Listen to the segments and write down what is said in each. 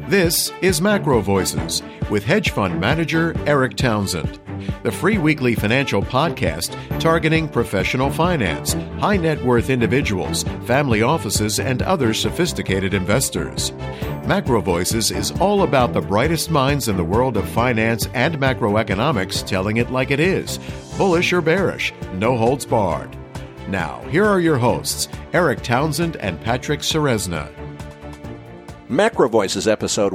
This is Macro Voices with hedge fund manager Eric Townsend, the free weekly financial podcast targeting professional finance, high net worth individuals, family offices, and other sophisticated investors. Macro Voices is all about the brightest minds in the world of finance and macroeconomics telling it like it is, bullish or bearish, no holds barred. Now, here are your hosts, Eric Townsend and Patrick Ceresna. Macro Voices episode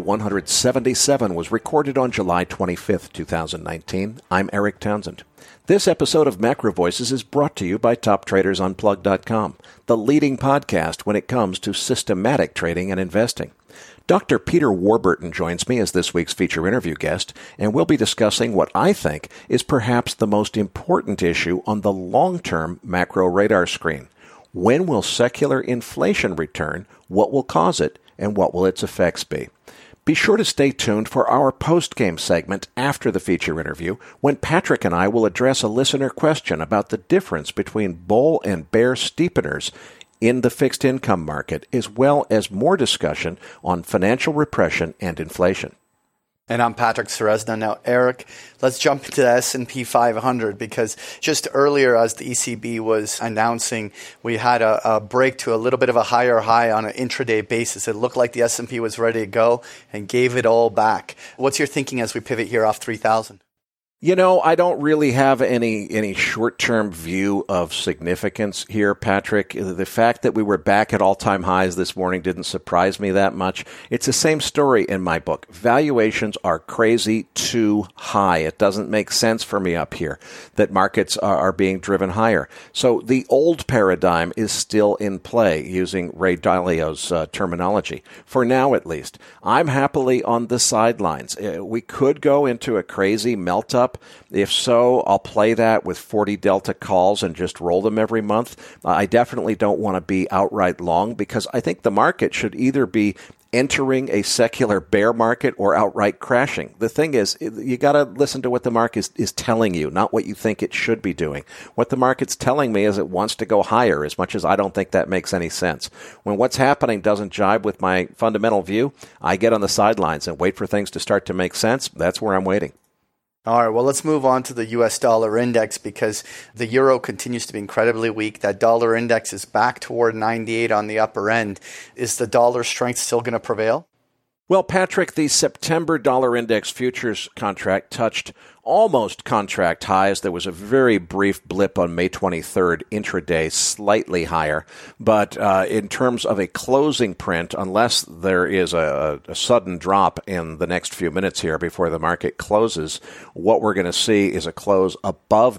177 was recorded on July 25th, 2019. I'm Eric Townsend. This episode of Macro Voices is brought to you by TopTradersUnplugged.com, the leading podcast when it comes to systematic trading and investing. Dr. Peter Warburton joins me as this week's feature interview guest, and we'll be discussing what I think is perhaps the most important issue on the long-term macro radar screen. When will secular inflation return? What will cause it? And what will its effects be? Be sure to stay tuned for our post-game segment after the feature interview, when Patrick and I will address a listener question about the difference between bull and bear steepeners in the fixed income market, as well as more discussion on financial repression and inflation. And I'm Patrick Ceresna. Now, Eric, let's jump into the S&P 500 because just earlier as the ECB was announcing, we had a break to a little bit of a higher high on an intraday basis. It looked like the S&P was ready to go and gave it all back. What's your thinking as we pivot here off 3,000? You know, I don't really have any short-term view of significance here, Patrick. The fact that we were back at all-time highs this morning didn't surprise me that much. It's the same story in my book. Valuations are crazy too high. It doesn't make sense for me up here that markets are being driven higher. So the old paradigm is still in play, using Ray Dalio's terminology, for now at least. I'm happily on the sidelines. We could go into a crazy melt-up. If so, I'll play that with 40 Delta calls and just roll them every month. I definitely don't want to be outright long because I think the market should either be entering a secular bear market or outright crashing. The thing is, you got to listen to what the market is telling you, not what you think it should be doing. What the market's telling me is it wants to go higher, as much as I don't think that makes any sense. When what's happening doesn't jibe with my fundamental view, I get on the sidelines and wait for things to start to make sense. That's where I'm waiting. All right, well, let's move on to the U.S. dollar index because the euro continues to be incredibly weak. That dollar index is back toward 98 on the upper end. Is the dollar strength still going to prevail? Well, Patrick, the September dollar index futures contract touched almost contract highs. There was a very brief blip on May 23rd, intraday, slightly higher. But in terms of a closing print, unless there is a sudden drop in the next few minutes here before the market closes, what we're going to see is a close above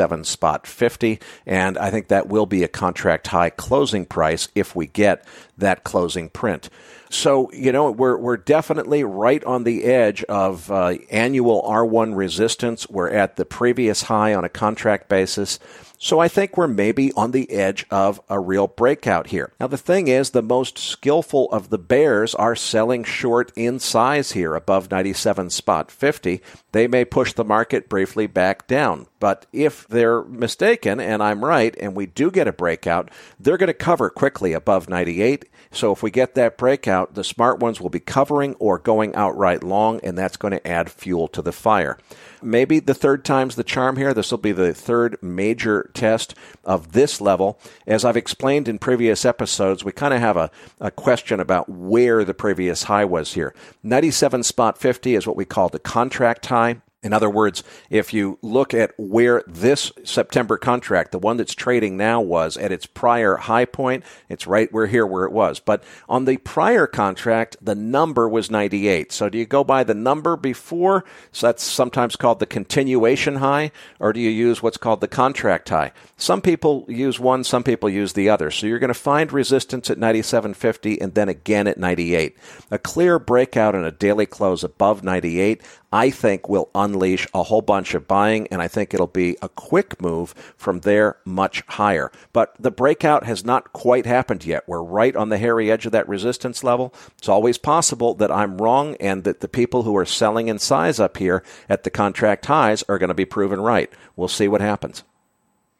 97.50, and I think that will be a contract high closing price if we get that closing print. So, you know, we're definitely right on the edge of annual R1 resistance. We're at the previous high on a contract basis. So I think we're maybe on the edge of a real breakout here. Now, the thing is, the most skillful of the bears are selling short in size here above 97.50. They may push the market briefly back down. But if they're mistaken, and I'm right, and we do get a breakout, they're going to cover quickly above 98. So if we get that breakout, the smart ones will be covering or going outright long, and that's going to add fuel to the fire. Maybe the third time's the charm here. This will be the third major test of this level. As I've explained in previous episodes, we kind of have a question about where the previous high was here. 97.50 is what we call the contract high. In other words, if you look at where this September contract, the one that's trading now, was at its prior high point, it's right where it was. But on the prior contract, the number was 98. So do you go by the number before? So that's sometimes called the continuation high, or do you use what's called the contract high? Some people use one, some people use the other. So you're going to find resistance at 97.50 and then again at 98. A clear breakout and a daily close above 98, I think, will unleash a whole bunch of buying, and I think it'll be a quick move from there much higher. But the breakout has not quite happened yet. We're right on the hairy edge of that resistance level. It's always possible that I'm wrong and that the people who are selling in size up here at the contract highs are going to be proven right. We'll see what happens.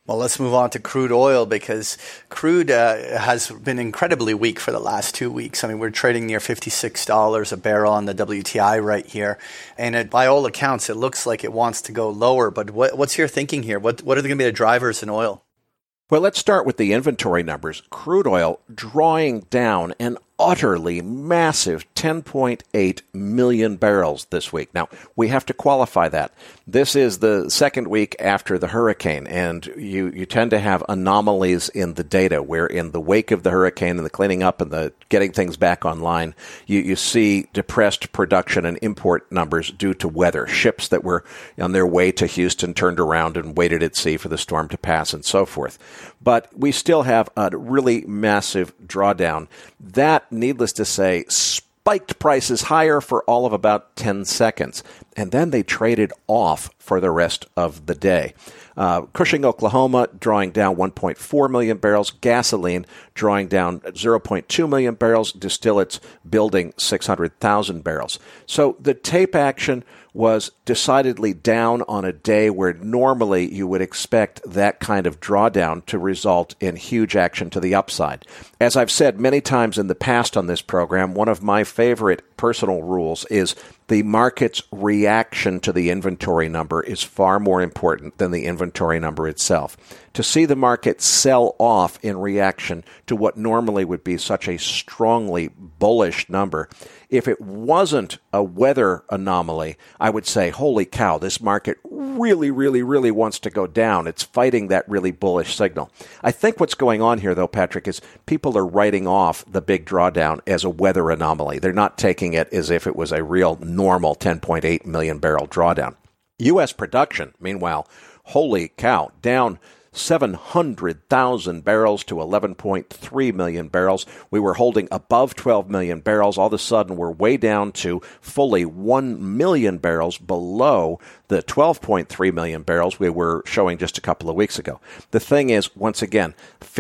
Well, let's move on to crude oil because crude has been incredibly weak for the last 2 weeks. I mean, we're trading near $56 a barrel on the WTI right here. And by all accounts, it looks like it wants to go lower. But what's your thinking here? What are going to be the drivers in oil? Well, let's start with the inventory numbers. Crude oil drawing down an utterly massive 10.8 million barrels this week. Now, we have to qualify that. This is the second week after the hurricane, and you tend to have anomalies in the data where in the wake of the hurricane and the cleaning up and the getting things back online, you see depressed production and import numbers due to weather. Ships that were on their way to Houston turned around and waited at sea for the storm to pass and so forth. But we still have a really massive drawdown. That, needless to say, spiked prices higher for all of about 10 seconds. And then they traded off for the rest of the day. Cushing, Oklahoma, drawing down 1.4 million barrels. Gasoline drawing down 0.2 million barrels. Distillates building 600,000 barrels. So the tape action was decidedly down on a day where normally you would expect that kind of drawdown to result in huge action to the upside. As I've said many times in the past on this program, one of my favorite personal rules is the market's reaction to the inventory number is far more important than the inventory number itself. To see the market sell off in reaction to what normally would be such a strongly bullish number, if it wasn't a weather anomaly, I would say, holy cow, this market really, really, really wants to go down. It's fighting that really bullish signal. I think what's going on here, though, Patrick, is people are writing off the big drawdown as a weather anomaly. They're not taking it as if it was a real normal 10.8 million barrel drawdown. U.S. production, meanwhile, holy cow, down 700,000 barrels to 11.3 million barrels. We were holding above 12 million barrels. All of a sudden, we're way down to fully 1 million barrels below the 12.3 million barrels we were showing just a couple of weeks ago. The thing is, once again,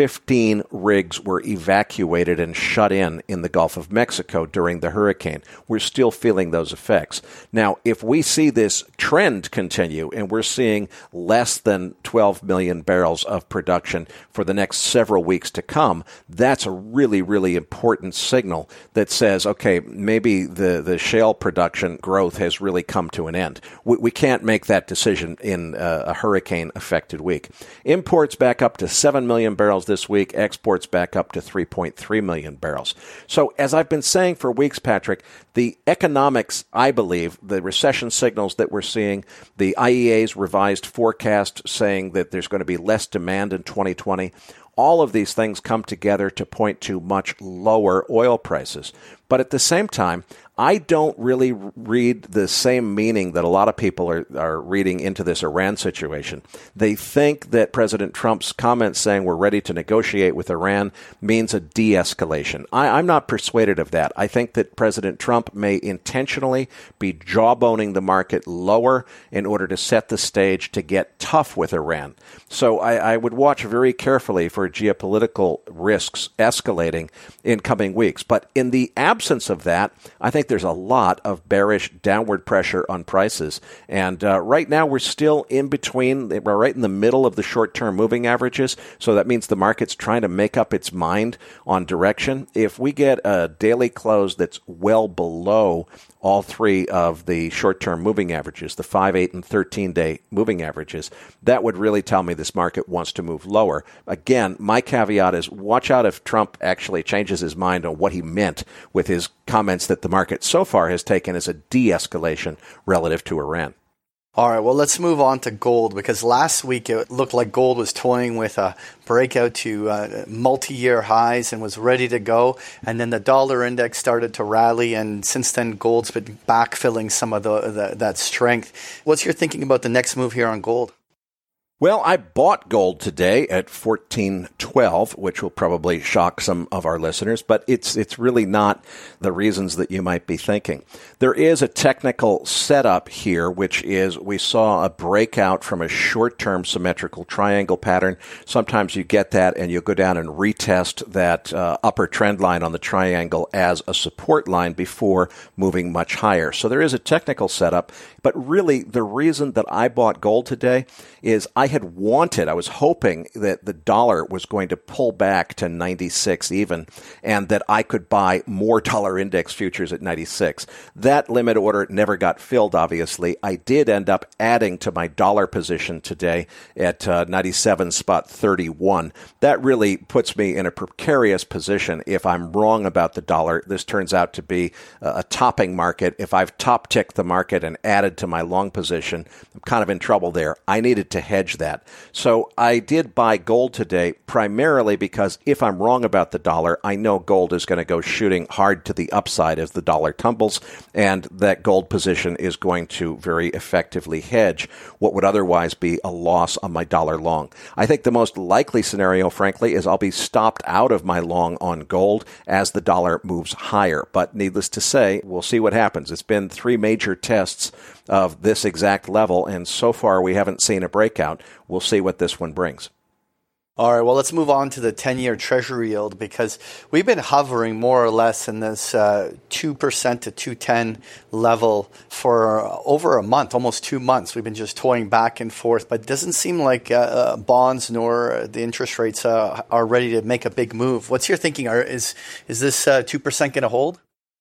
15 rigs were evacuated and shut in the Gulf of Mexico during the hurricane. We're still feeling those effects. Now, if we see this trend continue and we're seeing less than 12 million barrels of production for the next several weeks to come, that's a really, really important signal that says, okay, maybe the shale production growth has really come to an end. We can't make that decision in a hurricane-affected week. Imports back up to 7 million barrels this week. Exports back up to 3.3 million barrels. So as I've been saying for weeks, Patrick, the economics, I believe, the recession signals that we're seeing, the IEA's revised forecast saying that there's going to be less demand in 2020, all of these things come together to point to much lower oil prices. But at the same time, I don't really read the same meaning that a lot of people are reading into this Iran situation. They think that President Trump's comments saying we're ready to negotiate with Iran means a de-escalation. I'm not persuaded of that. I think that President Trump may intentionally be jawboning the market lower in order to set the stage to get tough with Iran. So I would watch very carefully for geopolitical risks escalating in coming weeks. But in the absence of that, I think there's a lot of bearish downward pressure on prices. And right now we're still in between. We're right in the middle of the short-term moving averages. So that means the market's trying to make up its mind on direction. If we get a daily close that's well below all three of the short-term moving averages, the 5, 8, and 13-day moving averages, that would really tell me this market wants to move lower. Again, my caveat is watch out if Trump actually changes his mind on what he meant with his comments that the market so far has taken as a de-escalation relative to Iran. All right, well, let's move on to gold because last week it looked like gold was toying with a breakout to multi-year highs and was ready to go. And then the dollar index started to rally, and since then gold's been backfilling some of that strength. What's your thinking about the next move here on gold? Well, I bought gold today at $14.12, which will probably shock some of our listeners, but it's really not the reasons that you might be thinking. There is a technical setup here, which is we saw a breakout from a short-term symmetrical triangle pattern. Sometimes you get that and you go down and retest that upper trend line on the triangle as a support line before moving much higher. So there is a technical setup, but really the reason that I bought gold today is I I was hoping that the dollar was going to pull back to 96 even, and that I could buy more dollar index futures at 96. That limit order never got filled, obviously. I did end up adding to my dollar position today at 97.31. That really puts me in a precarious position. If I'm wrong about the dollar, this turns out to be a topping market. If I've top ticked the market and added to my long position, I'm kind of in trouble there. I needed to hedge that. So I did buy gold today primarily because if I'm wrong about the dollar, I know gold is going to go shooting hard to the upside as the dollar tumbles, and that gold position is going to very effectively hedge what would otherwise be a loss on my dollar long. I think the most likely scenario, frankly, is I'll be stopped out of my long on gold as the dollar moves higher. But needless to say, we'll see what happens. It's been 3 major tests of this exact level, and so far we haven't seen a breakout. We'll see what this one brings. All right, well, let's move on to the 10-year Treasury yield, because we've been hovering more or less in this 2% to 2.10 level for over a month, almost 2 months. We've been just toying back and forth, but it doesn't seem like bonds nor the interest rates are ready to make a big move. What's your thinking? Is this 2% going to hold?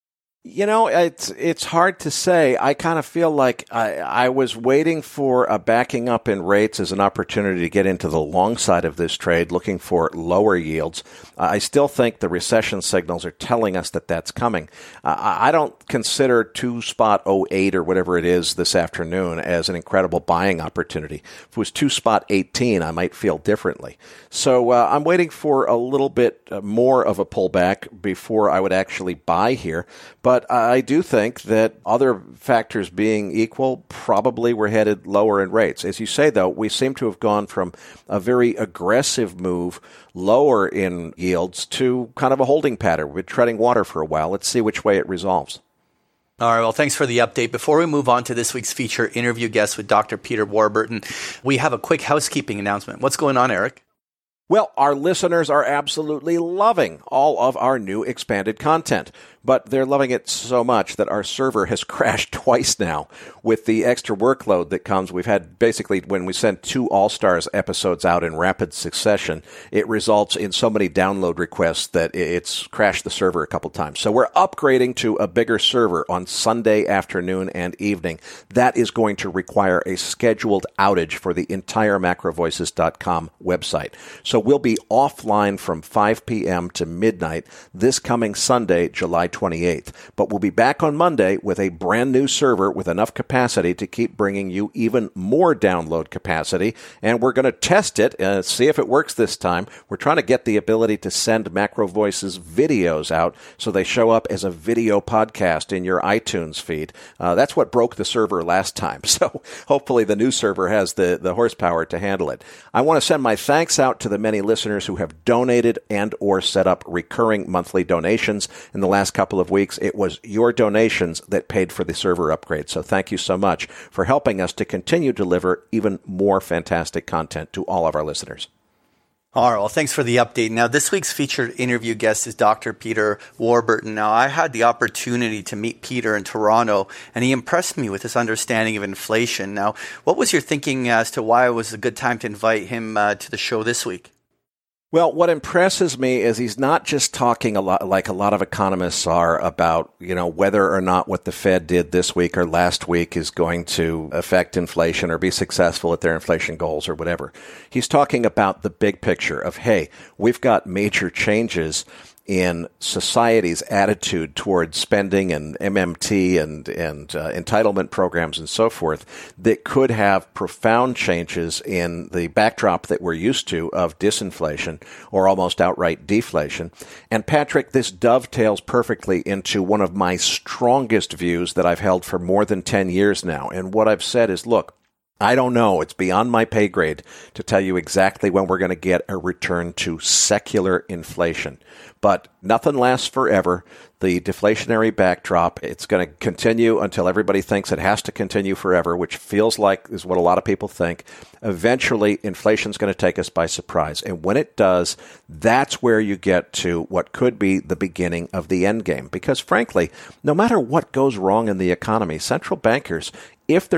You know, it's hard to say. I kind of feel like I was waiting for a backing up in rates as an opportunity to get into the long side of this trade, looking for lower yields. I still think the recession signals are telling us that that's coming. I don't consider 2.08 or whatever it is this afternoon as an incredible buying opportunity. If it was 2.18, I might feel differently. So I'm waiting for a little bit more of a pullback before I would actually buy here. But I do think that other factors being equal, probably we're headed lower in rates. As you say, though, we seem to have gone from a very aggressive move lower in yields to kind of a holding pattern. We've been treading water for a while. Let's see which way it resolves. All right, well, thanks for the update. Before we move on to this week's feature interview guest with Dr. Peter Warburton, we have a quick housekeeping announcement. What's going on, Eric? Well, our listeners are absolutely loving all of our new expanded content, but they're loving it so much that our server has crashed twice now with the extra workload that comes. We've had basically, when we send 2 All-Stars episodes out in rapid succession, it results in so many download requests that it's crashed the server a couple times. So we're upgrading to a bigger server on Sunday afternoon and evening. That is going to require a scheduled outage for the entire macrovoices.com website. So we'll be offline from 5 p.m. to midnight this coming Sunday, July 28th. But we'll be back on Monday with a brand new server with enough capacity to keep bringing you even more download capacity. And we're going to test it and see if it works this time. We're trying to get the ability to send Macro Voices videos out so they show up as a video podcast in your iTunes feed. That's what broke the server last time. So hopefully the new server has the horsepower to handle it. I want to send my thanks out to the many listeners who have donated and or set up recurring monthly donations in the last couple of weeks. It was your donations that paid for the server upgrade. So thank you so much for helping us to continue to deliver even more fantastic content to all of our listeners. All right, well, thanks for the update. Now, this week's featured interview guest is Dr. Peter Warburton. Now, I had the opportunity to meet Peter in Toronto, and he impressed me with his understanding of inflation. Now, what was your thinking as to why it was a good time to invite him to the show this week? Well, what impresses me is he's not just talking a lot like a lot of economists are about, whether or not what the Fed did this week or last week is going to affect inflation or be successful at their inflation goals or whatever. He's talking about the big picture of, hey, we've got major changes in society's attitude towards spending and MMT and entitlement programs and so forth that could have profound changes in the backdrop that we're used to of disinflation or almost outright deflation. And Patrick, this dovetails perfectly into one of my strongest views that I've held for more than 10 years now. And what I've said is, look, I don't know. It's beyond my pay grade to tell you exactly when we're going to get a return to secular inflation. But nothing lasts forever. The deflationary backdrop, it's going to continue until everybody thinks it has to continue forever, which feels like is what a lot of people think. Eventually, inflation's going to take us by surprise. And when it does, that's where you get to what could be the beginning of the end game. Because frankly, no matter what goes wrong in the economy, central bankers, if there's a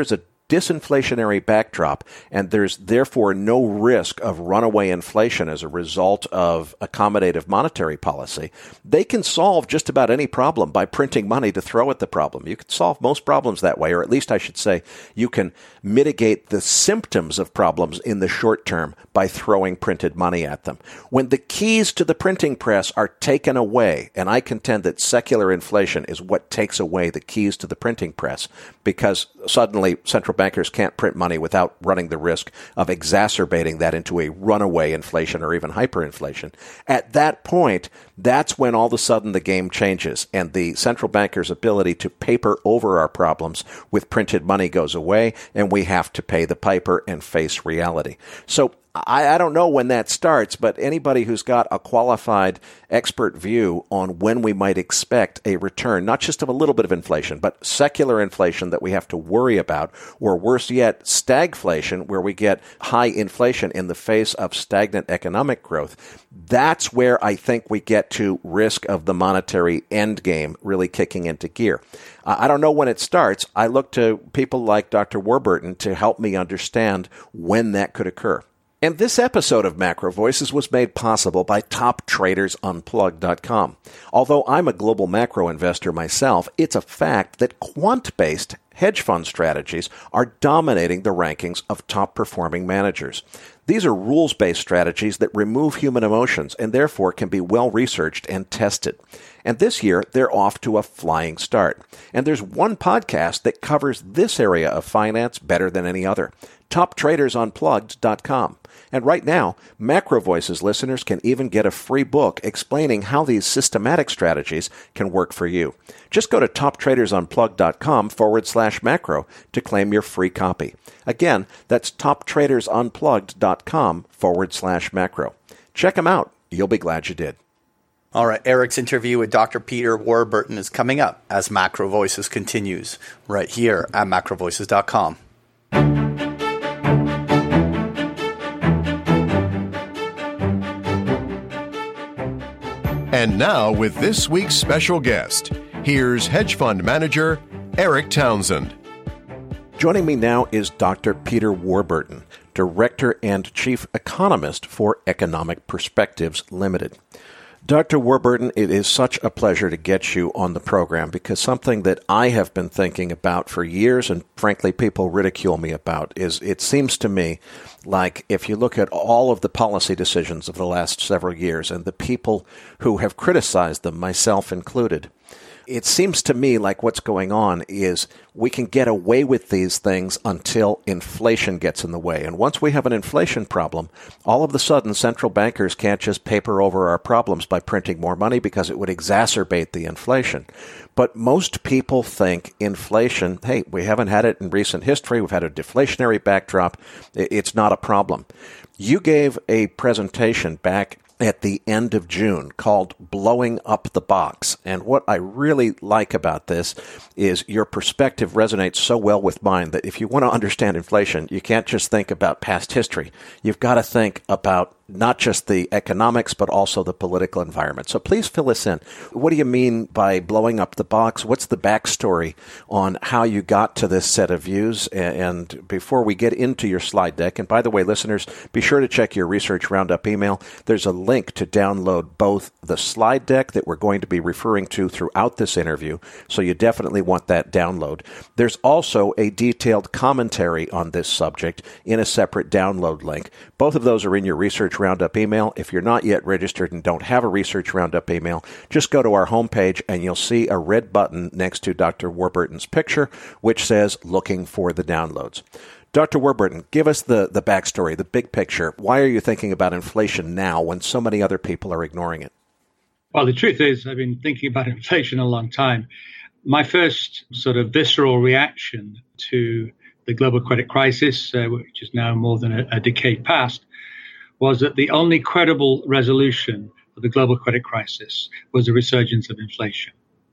disinflationary backdrop, and there's therefore no risk of runaway inflation as a result of accommodative monetary policy, they can solve just about any problem by printing money to throw at the problem. You can solve most problems that way, or at least I should say you can mitigate the symptoms of problems in the short term by throwing printed money at them. When the keys to the printing press are taken away, and I contend that secular inflation is what takes away the keys to the printing press, because suddenly central bankers can't print money without running the risk of exacerbating that into a runaway inflation or even hyperinflation. At that point, that's when all of a sudden the game changes and the central bankers' ability to paper over our problems with printed money goes away, and we have to pay the piper and face reality. So I don't know when that starts, but anybody who's got a qualified expert view on when we might expect a return, not just of a little bit of inflation, but secular inflation that we have to worry about, or worse yet, stagflation, where we get high inflation in the face of stagnant economic growth, that's where I think we get to risk of the monetary end game really kicking into gear. I don't know when it starts. I look to people like Dr. Warburton to help me understand when that could occur. And this episode of Macro Voices was made possible by TopTradersUnplugged.com. Although I'm a global macro investor myself, it's a fact that quant-based hedge fund strategies are dominating the rankings of top-performing managers. These are rules-based strategies that remove human emotions and therefore can be well-researched and tested. And this year, they're off to a flying start. And there's one podcast that covers this area of finance better than any other, TopTradersUnplugged.com. And right now, Macro Voices listeners can even get a free book explaining how these systematic strategies can work for you. Just go to TopTradersUnplugged.com/macro to claim your free copy. Again, that's TopTradersUnplugged.com/macro. Check them out. You'll be glad you did. All right, Eric's interview with Dr. Peter Warburton is coming up as Macro Voices continues right here at macrovoices.com. And now, with this week's special guest, here's hedge fund manager Eric Townsend. Joining me now is Dr. Peter Warburton, Director and Chief Economist for Economic Perspectives Limited. Dr. Warburton, it is such a pleasure to get you on the program because something that I have been thinking about for years and frankly people ridicule me about is it seems to me like if you look at all of the policy decisions of the last several years and the people who have criticized them, myself included, it seems to me like what's going on is we can get away with these things until inflation gets in the way. And once we have an inflation problem, all of a sudden central bankers can't just paper over our problems by printing more money because it would exacerbate the inflation. But most people think inflation, hey, we haven't had it in recent history. We've had a deflationary backdrop. It's not a problem. You gave a presentation back at the end of June called Blowing Up the Box. And what I really like about this is your perspective resonates so well with mine that if you want to understand inflation, you can't just think about past history. You've got to think about not just the economics, but also the political environment. So please fill us in. What do you mean by blowing up the box? What's the backstory on how you got to this set of views? And before we get into your slide deck, and by the way, listeners, be sure to check your Research Roundup email. There's a link to download both the slide deck that we're going to be referring to throughout this interview, so you definitely want that download. There's also a detailed commentary on this subject in a separate download link. Both of those are in your Research Roundup email. If you're not yet registered and don't have a Research Roundup email, just go to our homepage and you'll see a red button next to Dr. Warburton's picture, which says looking for the downloads. Dr. Warburton, give us the backstory, the big picture. Why are you thinking about inflation now when so many other people are ignoring it? Well, the truth is I've been thinking about inflation a long time. My first sort of visceral reaction to the global credit crisis, which is now more than a decade past, was that the only credible resolution of the global credit crisis was a resurgence of inflation.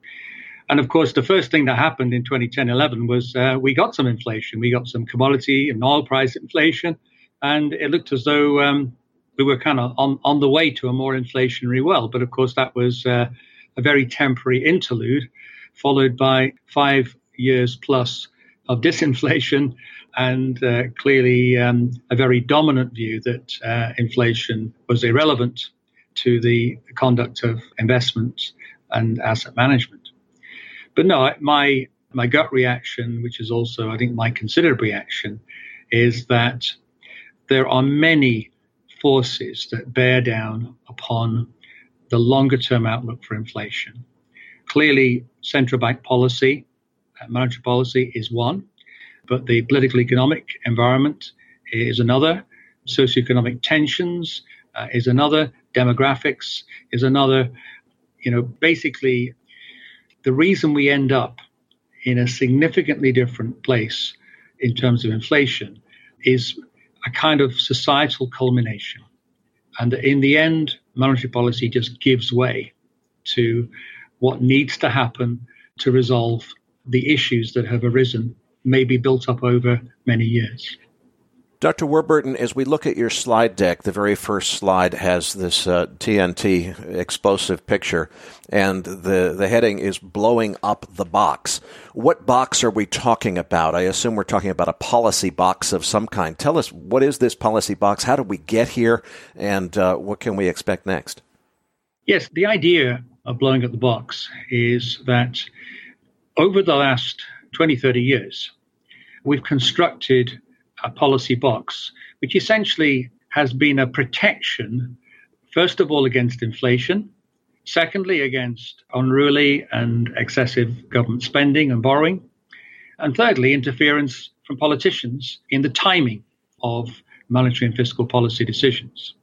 And of course, the first thing that happened in 2010-11 was we got some inflation. We got some commodity and oil price inflation, and it looked as though we were kind of on the way to a more inflationary world. But of course, that was a very temporary interlude, followed by 5 years plus of disinflation and clearly a very dominant view that inflation was irrelevant to the conduct of investment and asset management. But no, my gut reaction, which is also, I think, my considered reaction, is that there are many forces that bear down upon the longer-term outlook for inflation. Clearly, central bank policy, monetary policy is one, but the political economic environment is another. Socioeconomic tensions is another. Demographics is another. Basically, the reason we end up in a significantly different place in terms of inflation is a kind of societal culmination. And in the end, monetary policy just gives way to what needs to happen to resolve the issues that have arisen, maybe built up over many years. Dr. Warburton, as we look at your slide deck, the very first slide has this TNT explosive picture, and the heading is blowing up the box. What box are we talking about? I assume we're talking about a policy box of some kind. Tell us, what is this policy box? How did we get here? And what can we expect next? Yes, the idea of blowing up the box is that over the last 20, 30 years, we've constructed a policy box, which essentially has been a protection, first of all, against inflation, secondly, against unruly and excessive government spending and borrowing, and thirdly, interference from politicians in the timing of monetary and fiscal policy decisions.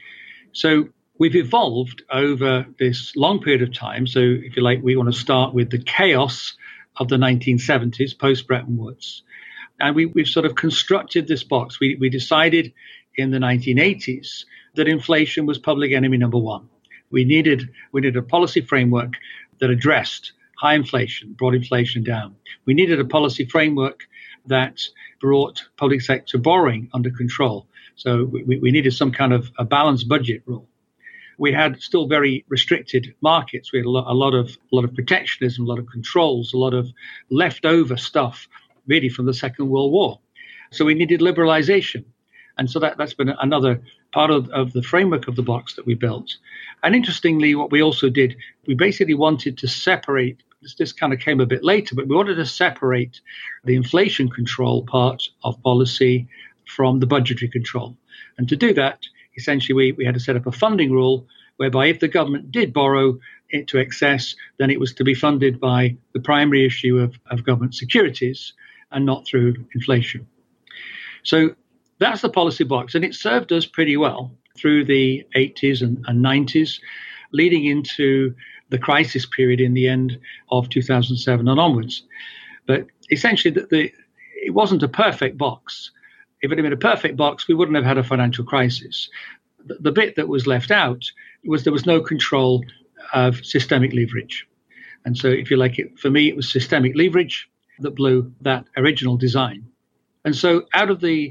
So we've evolved over this long period of time. So if you like, we want to start with the chaos of the 1970s, post-Bretton Woods. And we've sort of constructed this box. We decided in the 1980s that inflation was public enemy number one. We needed a policy framework that addressed high inflation, brought inflation down. We needed a policy framework that brought public sector borrowing under control. So we needed some kind of a balanced budget rule. We had still very restricted markets. We had a lot of protectionism, a lot of controls, a lot of leftover stuff really from the Second World War. So we needed liberalization. And so that's been another part of the framework of the box that we built. And interestingly, what we also did, we basically wanted to separate, this kind of came a bit later, but we wanted to separate the inflation control part of policy from the budgetary control. And to do that, essentially, we had to set up a funding rule whereby if the government did borrow into excess, then it was to be funded by the primary issue of government securities and not through inflation. So that's the policy box, and it served us pretty well through the 80s and 90s, leading into the crisis period in the end of 2007 and onwards. But essentially, it wasn't a perfect box. If it had been a perfect box, we wouldn't have had a financial crisis. The bit that was left out was there was no control of systemic leverage. And so, if you like it, for me, it was systemic leverage that blew that original design. And so out of the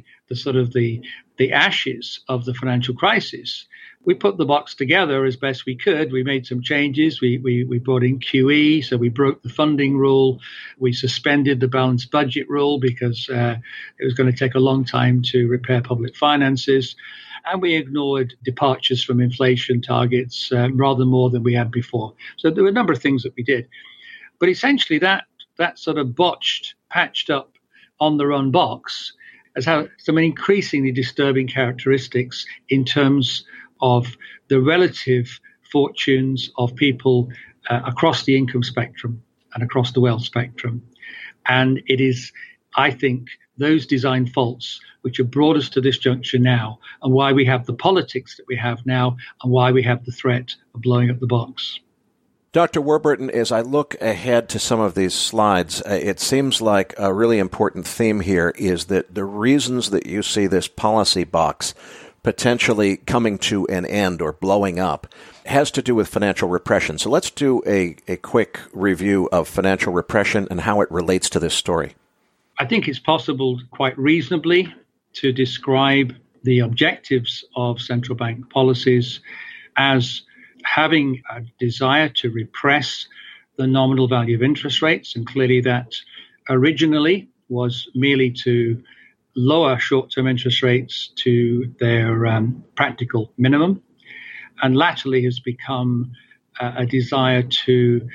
ashes of the financial crisis, we put the box together as best we could. We made some changes. We brought in QE, so we broke the funding rule. We suspended the balanced budget rule because it was going to take a long time to repair public finances. And we ignored departures from inflation targets rather more than we had before. So there were a number of things that we did. But essentially that sort of botched, patched up, on-the-run box has had some increasingly disturbing characteristics in terms of the relative fortunes of people across the income spectrum and across the wealth spectrum. And it is, I think, those design faults which have brought us to this juncture now, and why we have the politics that we have now, and why we have the threat of blowing up the box. Dr. Warburton, as I look ahead to some of these slides, it seems like a really important theme here is that the reasons that you see this policy box potentially coming to an end or blowing up has to do with financial repression. So let's do a quick review of financial repression and how it relates to this story. I think it's possible quite reasonably to describe the objectives of central bank policies as having a desire to repress the nominal value of interest rates. And clearly that originally was merely to lower short-term interest rates to their practical minimum, and latterly has become a desire to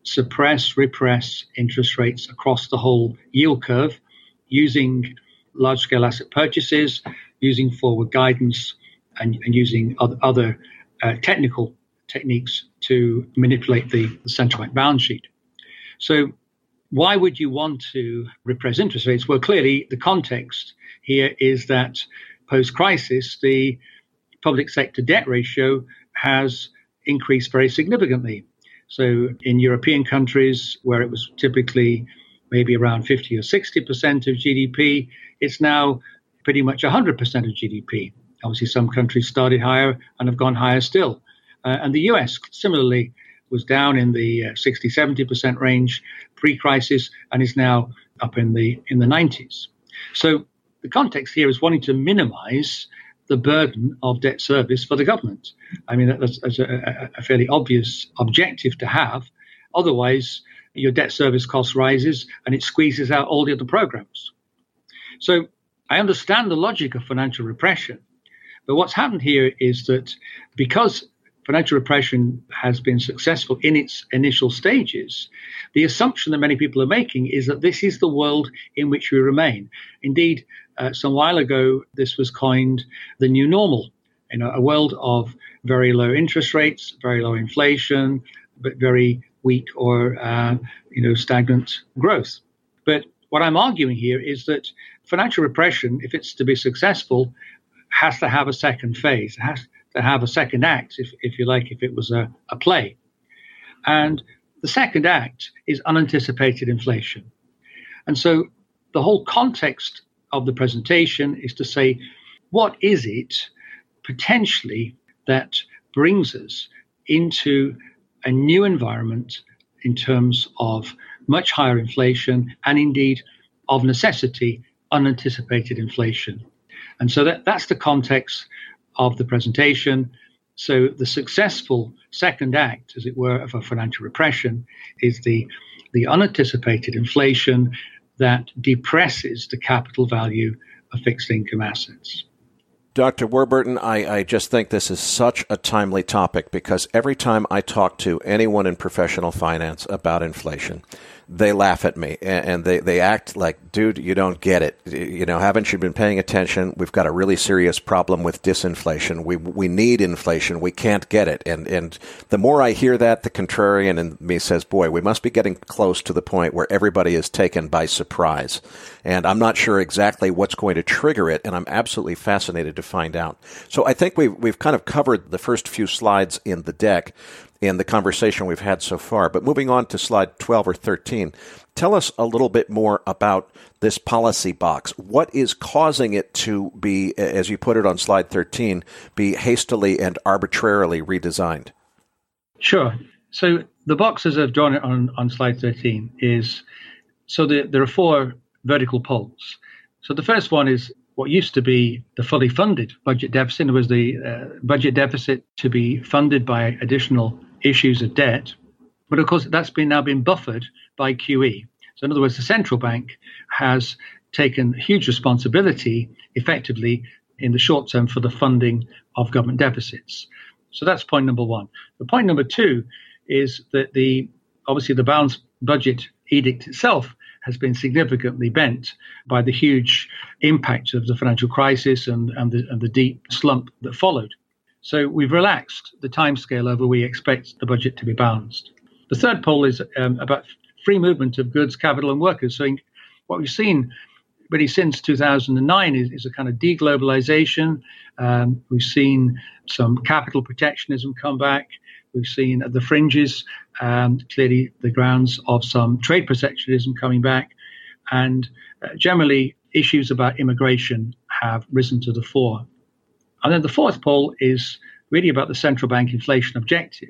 repress interest rates across the whole yield curve using large-scale asset purchases, using forward guidance, and using other technical techniques to manipulate the central bank balance sheet. So why would you want to repress interest rates? Well, clearly the context here is that post-crisis, the public sector debt ratio has increased very significantly. So in European countries where it was typically maybe around 50 or 60% of GDP, it's now pretty much 100% of GDP. Obviously, some countries started higher and have gone higher still. And the US similarly was down in the 60, 70% range pre-crisis and is now up in the 90s. So the context here is wanting to minimize the burden of debt service for the government. I mean, that's a fairly obvious objective to have. Otherwise, your debt service cost rises and it squeezes out all the other programs. So I understand the logic of financial repression, but what's happened here is that because financial repression has been successful in its initial stages, the assumption that many people are making is that this is the world in which we remain. Indeed, some while ago, this was coined the new normal, a world of very low interest rates, very low inflation, but very weak or stagnant growth. But what I'm arguing here is that financial repression, if it's to be successful, has to have a second phase. It has to have a second act, if you like, if it was a play. And the second act is unanticipated inflation. And so the whole context of the presentation is to say, what is it potentially that brings us into a new environment in terms of much higher inflation and indeed of necessity, unanticipated inflation. And so that's the context of the presentation. So the successful second act, as it were, of a financial repression is the unanticipated inflation that depresses the capital value of fixed income assets. Dr. Warburton, I just think this is such a timely topic because every time I talk to anyone in professional finance about inflation, they laugh at me and they act like, dude, you don't get it. Haven't you been paying attention? We've got a really serious problem with disinflation. We need inflation. We can't get it. And the more I hear that, the contrarian in me says, boy, we must be getting close to the point where everybody is taken by surprise. And I'm not sure exactly what's going to trigger it, and I'm absolutely fascinated to find out. So I think we've kind of covered the first few slides in the deck in the conversation we've had so far. But moving on to slide 12 or 13, tell us a little bit more about this policy box. What is causing it to be, as you put it on slide 13, be hastily and arbitrarily redesigned? Sure. So the box, as I've drawn it on slide 13, is, so there are four vertical poles. So the first one is what used to be the fully funded budget deficit. It was the budget deficit to be funded by additional issues of debt. But of course, that's now been buffered by QE. So in other words, the central bank has taken huge responsibility effectively in the short term for the funding of government deficits. So that's point number one. The point number two is that obviously the balanced budget edict itself has been significantly bent by the huge impact of the financial crisis and the deep slump that followed. So we've relaxed the timescale over we expect the budget to be balanced. The third pole is about free movement of goods, capital, and workers. So what we've seen really since 2009 is a kind of deglobalization. We've seen some capital protectionism come back. We've seen at the fringes, clearly the grounds of some trade protectionism coming back. And generally, issues about immigration have risen to the fore. And then the fourth pole is really about the central bank inflation objective.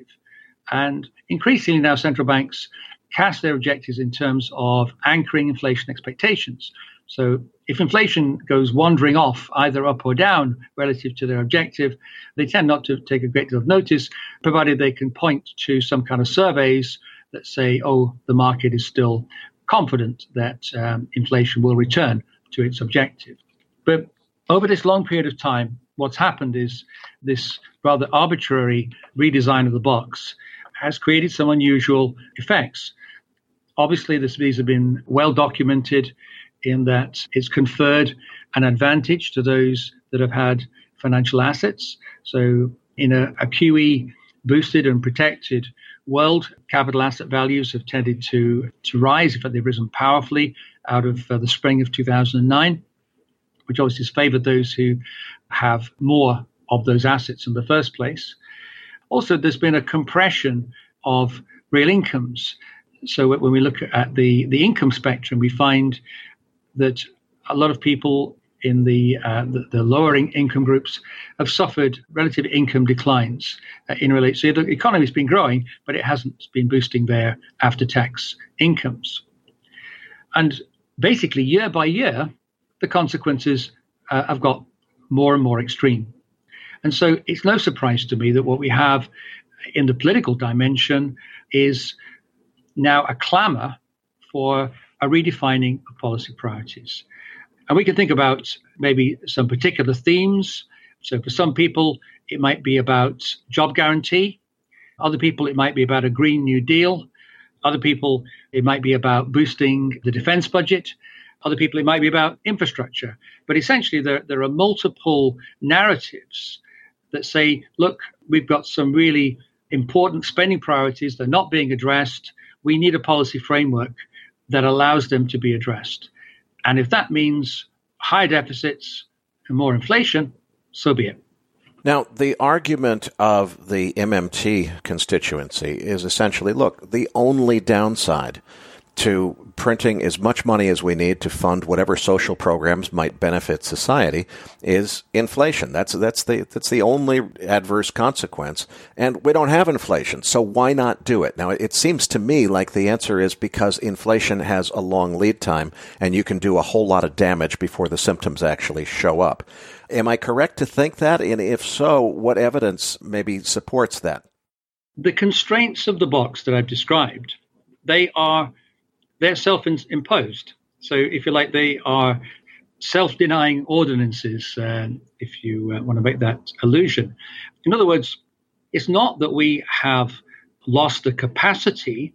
And increasingly now central banks cast their objectives in terms of anchoring inflation expectations. So if inflation goes wandering off either up or down relative to their objective, they tend not to take a great deal of notice, provided they can point to some kind of surveys that say, oh, the market is still confident that inflation will return to its objective. But over this long period of time, what's happened is this rather arbitrary redesign of the box has created some unusual effects. Obviously, these have been well documented in that it's conferred an advantage to those that have had financial assets. So in a QE boosted and protected world, capital asset values have tended to rise. In fact, they've risen powerfully out of the spring of 2009, which obviously has favored those who have more of those assets in the first place. Also, there's been a compression of real incomes. So when we look at the income spectrum, we find that a lot of people in the lower income groups have suffered relative income declines in relation. So the economy's been growing, but it hasn't been boosting their after-tax incomes. And basically, year by year, the consequences have got more and more extreme. And so it's no surprise to me that what we have in the political dimension is now a clamor for a redefining of policy priorities. And we can think about maybe some particular themes. So for some people, it might be about job guarantee. Other people, it might be about a Green New Deal. Other people, it might be about boosting the defense budget. Other people, it might be about infrastructure. But essentially, there are multiple narratives that say, look, we've got some really important spending priorities. They're not being addressed. We need a policy framework that allows them to be addressed. And if that means higher deficits and more inflation, so be it. Now, the argument of the MMT constituency is essentially, look, the only downside to printing as much money as we need to fund whatever social programs might benefit society is inflation. That's the only adverse consequence. And we don't have inflation, so why not do it? Now, it seems to me like the answer is because inflation has a long lead time and you can do a whole lot of damage before the symptoms actually show up. Am I correct to think that? And if so, what evidence maybe supports that? The constraints of the box that I've described, they're self-imposed. So if you like, they are self-denying ordinances, if you want to make that allusion. In other words, it's not that we have lost the capacity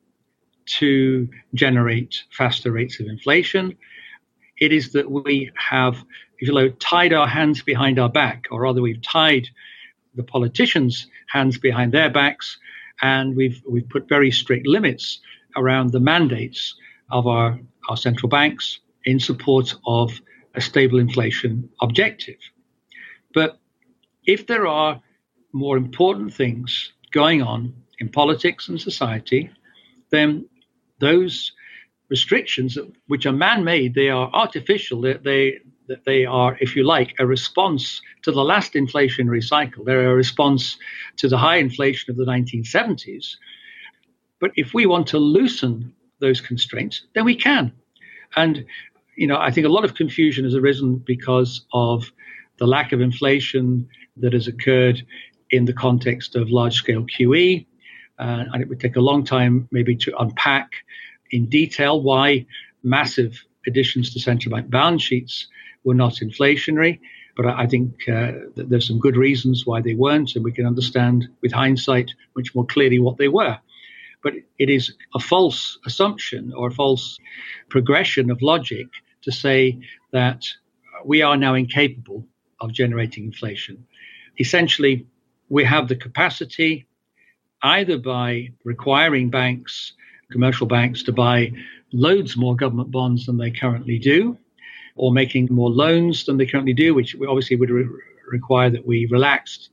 to generate faster rates of inflation. It is that we have, if you like, tied our hands behind our back, or rather we've tied the politicians' hands behind their backs, and we've put very strict limits around the mandates of our central banks in support of a stable inflation objective. But if there are more important things going on in politics and society, then those restrictions, which are man-made, they are artificial, they are, if you like, a response to the last inflationary cycle. They're a response to the high inflation of the 1970s. But if we want to loosen those constraints, then we can. And, I think a lot of confusion has arisen because of the lack of inflation that has occurred in the context of large-scale QE. And it would take a long time maybe to unpack in detail why massive additions to central bank balance sheets were not inflationary. But I think that there's some good reasons why they weren't, and we can understand with hindsight much more clearly what they were. But it is a false assumption or a false progression of logic to say that we are now incapable of generating inflation. Essentially, we have the capacity, either by requiring banks, commercial banks, to buy loads more government bonds than they currently do, or making more loans than they currently do, which obviously would require that we relaxed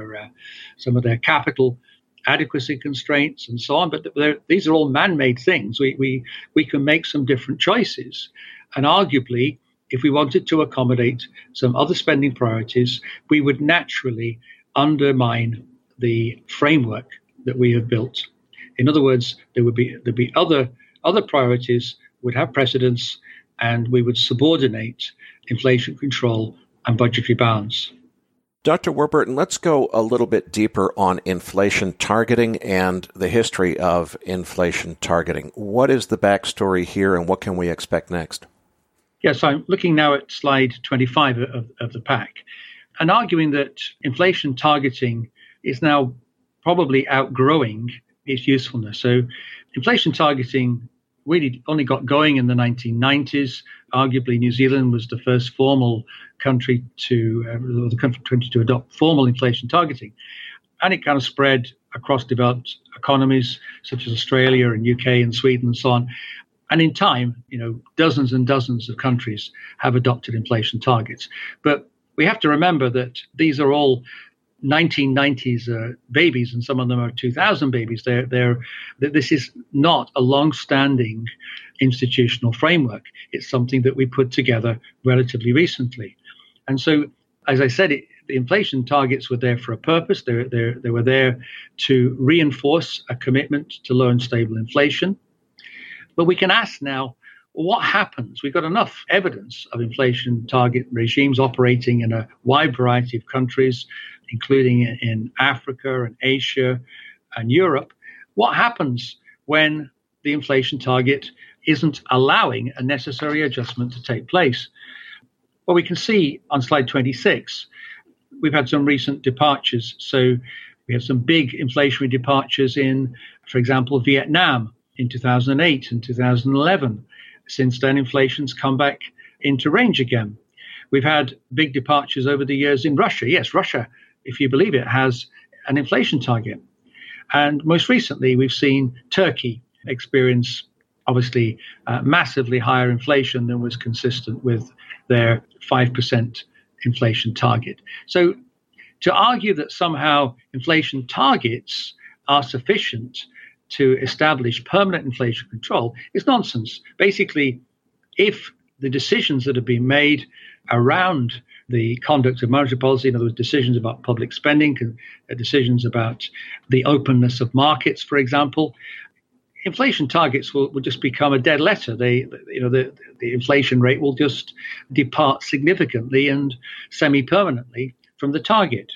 some of their capital adequacy constraints and so on. But these are all man-made things. We can make some different choices. And arguably, if we wanted to accommodate some other spending priorities, we would naturally undermine the framework that we have built. In other words, there'd be other priorities would have precedence, and we would subordinate inflation control and budgetary balance. Dr. Warburton, let's go a little bit deeper on inflation targeting and the history of inflation targeting. What is the backstory here, and what can we expect next? Yes, I'm looking now at slide 25 of the pack and arguing that inflation targeting is now probably outgrowing its usefulness. So inflation targeting really only got going in the 1990s. Arguably, New Zealand was the first formal country to adopt formal inflation targeting. And it kind of spread across developed economies such as Australia and UK and Sweden and so on. And in time, dozens and dozens of countries have adopted inflation targets. But we have to remember that these are all 1990s babies, and some of them are 2000 babies. This is not a long-standing institutional framework. It's something that we put together relatively recently. And so, as I said, the inflation targets were there for a purpose. They were there to reinforce a commitment to low and stable inflation. But we can ask now, what happens? We've got enough evidence of inflation target regimes operating in a wide variety of countries, including in Africa and Asia and Europe. What happens when the inflation target isn't allowing a necessary adjustment to take place? Well, we can see on slide 26, we've had some recent departures. So we have some big inflationary departures in, for example, Vietnam in 2008 and 2011. Since then, inflation's come back into range again. We've had big departures over the years in Russia. Yes, Russia, if you believe it, has an inflation target. And most recently, we've seen Turkey experience, obviously, massively higher inflation than was consistent with their 5% inflation target. So to argue that somehow inflation targets are sufficient to establish permanent inflation control is nonsense. Basically, if the decisions that have been made around the conduct of monetary policy, in other words, decisions about public spending, decisions about the openness of markets, for example, inflation targets will just become a dead letter. The inflation rate will just depart significantly and semi-permanently from the target.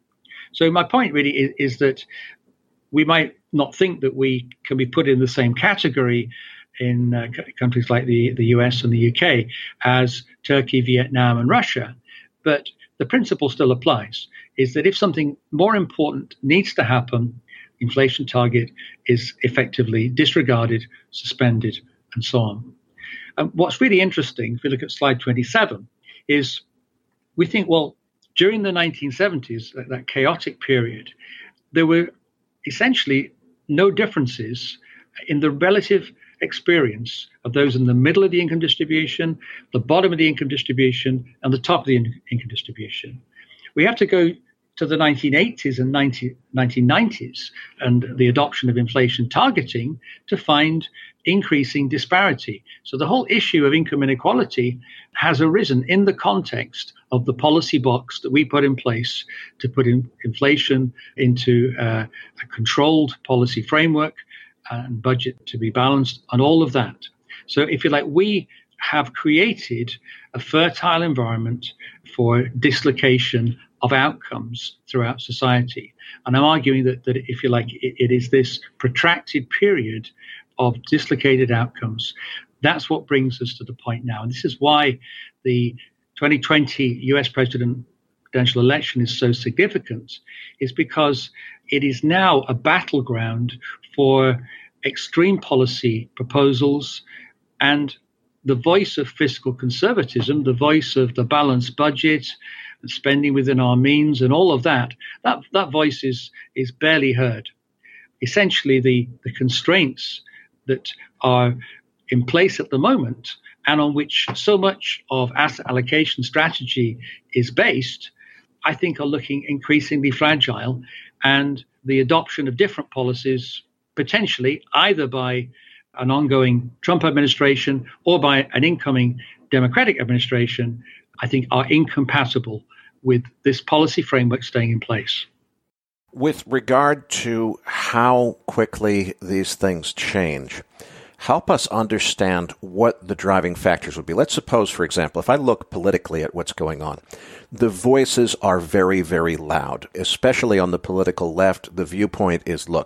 So my point really is that we might not think that we can be put in the same category in countries like the US and the UK as Turkey, Vietnam, and Russia. But the principle still applies, is that if something more important needs to happen, inflation target is effectively disregarded, suspended, and so on. And what's really interesting, if we look at slide 27, is we think, well, during the 1970s, that chaotic period, there were essentially no differences in the relative experience of those in the middle of the income distribution, the bottom of the income distribution, and the top of the income distribution. We have to go to the 1980s and 1990s and the adoption of inflation targeting to find increasing disparity. So the whole issue of income inequality has arisen in the context of the policy box that we put in place to put inflation into a controlled policy framework and budget to be balanced and all of that. So if you like, we have created a fertile environment for dislocation of outcomes throughout society. And I'm arguing that if you like, it is this protracted period of dislocated outcomes. That's what brings us to the point now. And this is why the 2020 US presidential election is so significant, is because it is now a battleground for extreme policy proposals and the voice of fiscal conservatism, the voice of the balanced budget, and spending within our means, and all of that voice is barely heard. Essentially, the constraints that are in place at the moment and on which so much of asset allocation strategy is based, I think are looking increasingly fragile, and the adoption of different policies, potentially either by an ongoing Trump administration or by an incoming Democratic administration, I think are incompatible with this policy framework staying in place. With regard to how quickly these things change, help us understand what the driving factors would be. Let's suppose, for example, if I look politically at what's going on, the voices are very, very loud, especially on the political left. The viewpoint is, look,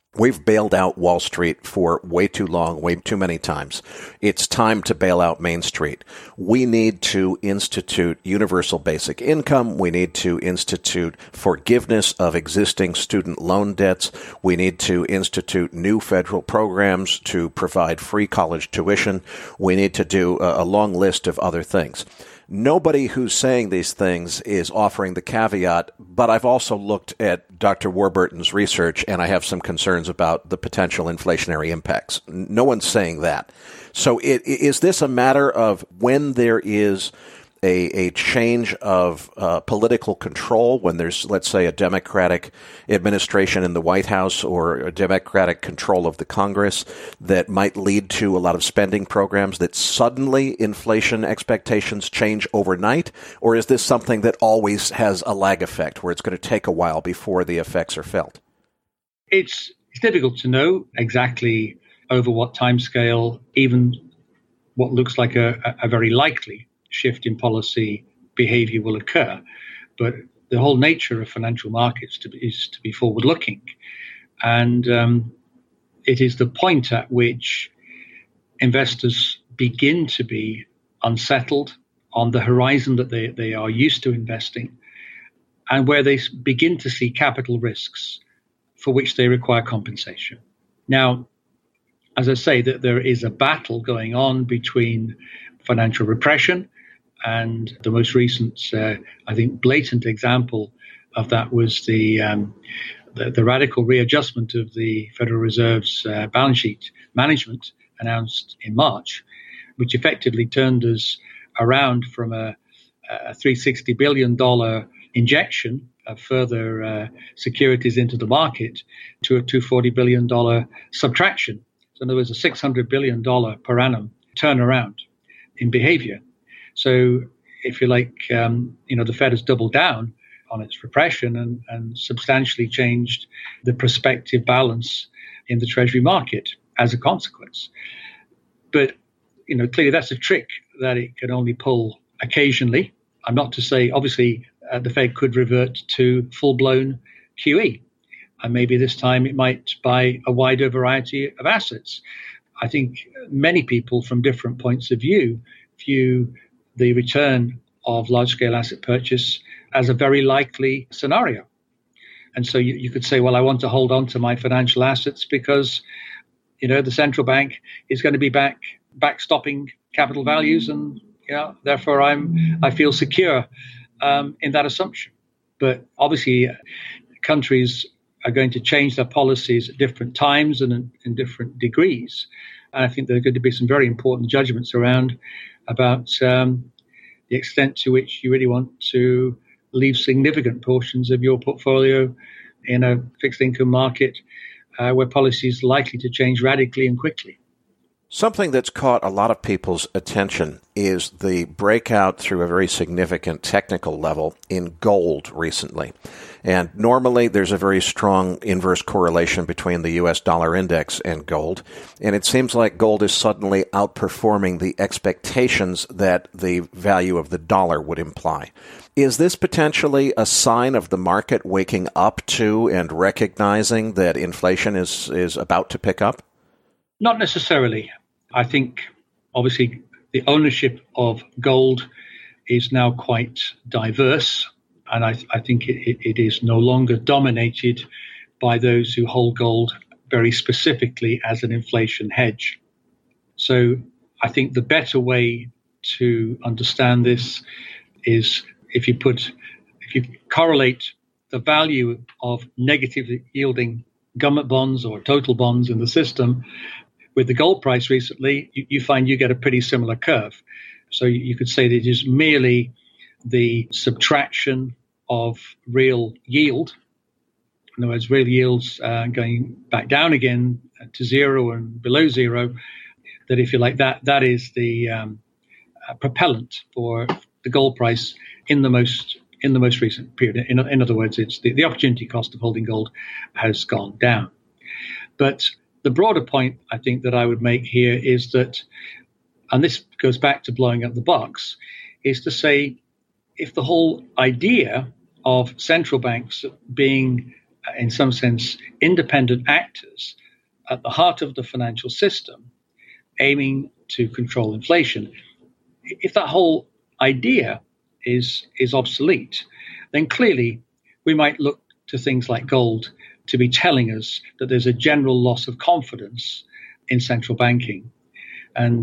We've bailed out Wall Street for way too long, way too many times. It's time to bail out Main Street. We need to institute universal basic income. We need to institute forgiveness of existing student loan debts. We need to institute new federal programs to provide free college tuition. We need to do a long list of other things. Nobody who's saying these things is offering the caveat, but I've also looked at Dr. Warburton's research, and I have some concerns about the potential inflationary impacts. No one's saying that. So is this a matter of when there is a change of political control, when there's, let's say, a Democratic administration in the White House or a Democratic control of the Congress that might lead to a lot of spending programs, that suddenly inflation expectations change overnight? Or is this something that always has a lag effect where it's going to take a while before the effects are felt? It's difficult to know exactly over what timescale, even what looks like a very likely shift in policy behavior will occur. But the whole nature of financial markets is to be forward-looking. And it is the point at which investors begin to be unsettled on the horizon that they are used to investing, and where they begin to see capital risks for which they require compensation. Now, as I say, that there is a battle going on between financial repression, and the most recent, I think, blatant example of that was the radical readjustment of the Federal Reserve's balance sheet management announced in March, which effectively turned us around from a $360 billion injection of further securities into the market to a $240 billion subtraction. So there was a $600 billion per annum turnaround in behavior. So if you like, the Fed has doubled down on its repression and substantially changed the prospective balance in the Treasury market as a consequence. But, clearly that's a trick that it can only pull occasionally. I'm not to say, obviously, the Fed could revert to full-blown QE. And maybe this time it might buy a wider variety of assets. I think many people from different points of view the return of large-scale asset purchase as a very likely scenario. And so you could say, well, I want to hold on to my financial assets because, the central bank is going to be backstopping capital values, and therefore I feel secure in that assumption. But obviously, countries are going to change their policies at different times and in different degrees. And I think there are going to be some very important judgments about the extent to which you really want to leave significant portions of your portfolio in a fixed income market where policy is likely to change radically and quickly. Something that's caught a lot of people's attention is the breakout through a very significant technical level in gold recently. And normally there's a very strong inverse correlation between the U.S. dollar index and gold. And it seems like gold is suddenly outperforming the expectations that the value of the dollar would imply. Is this potentially a sign of the market waking up to and recognizing that inflation is about to pick up? Not necessarily. I think, obviously, the ownership of gold is now quite diverse, and I think it is no longer dominated by those who hold gold very specifically as an inflation hedge. So I think the better way to understand this is if you correlate the value of negatively yielding government bonds or total bonds in the system with the gold price recently, you find you get a pretty similar curve. So you could say that it is merely the subtraction of real yield. In other words, real yields going back down again to zero and below zero, that if you like, that is the propellant for the gold price in the most recent period. In other words, it's the opportunity cost of holding gold has gone down. But the broader point I think that I would make here is that, and this goes back to blowing up the box, is to say if the whole idea of central banks being in some sense, independent actors at the heart of the financial system aiming to control inflation. If that whole idea is obsolete, then clearly we might look to things like gold to be telling us that there's a general loss of confidence in central banking. And,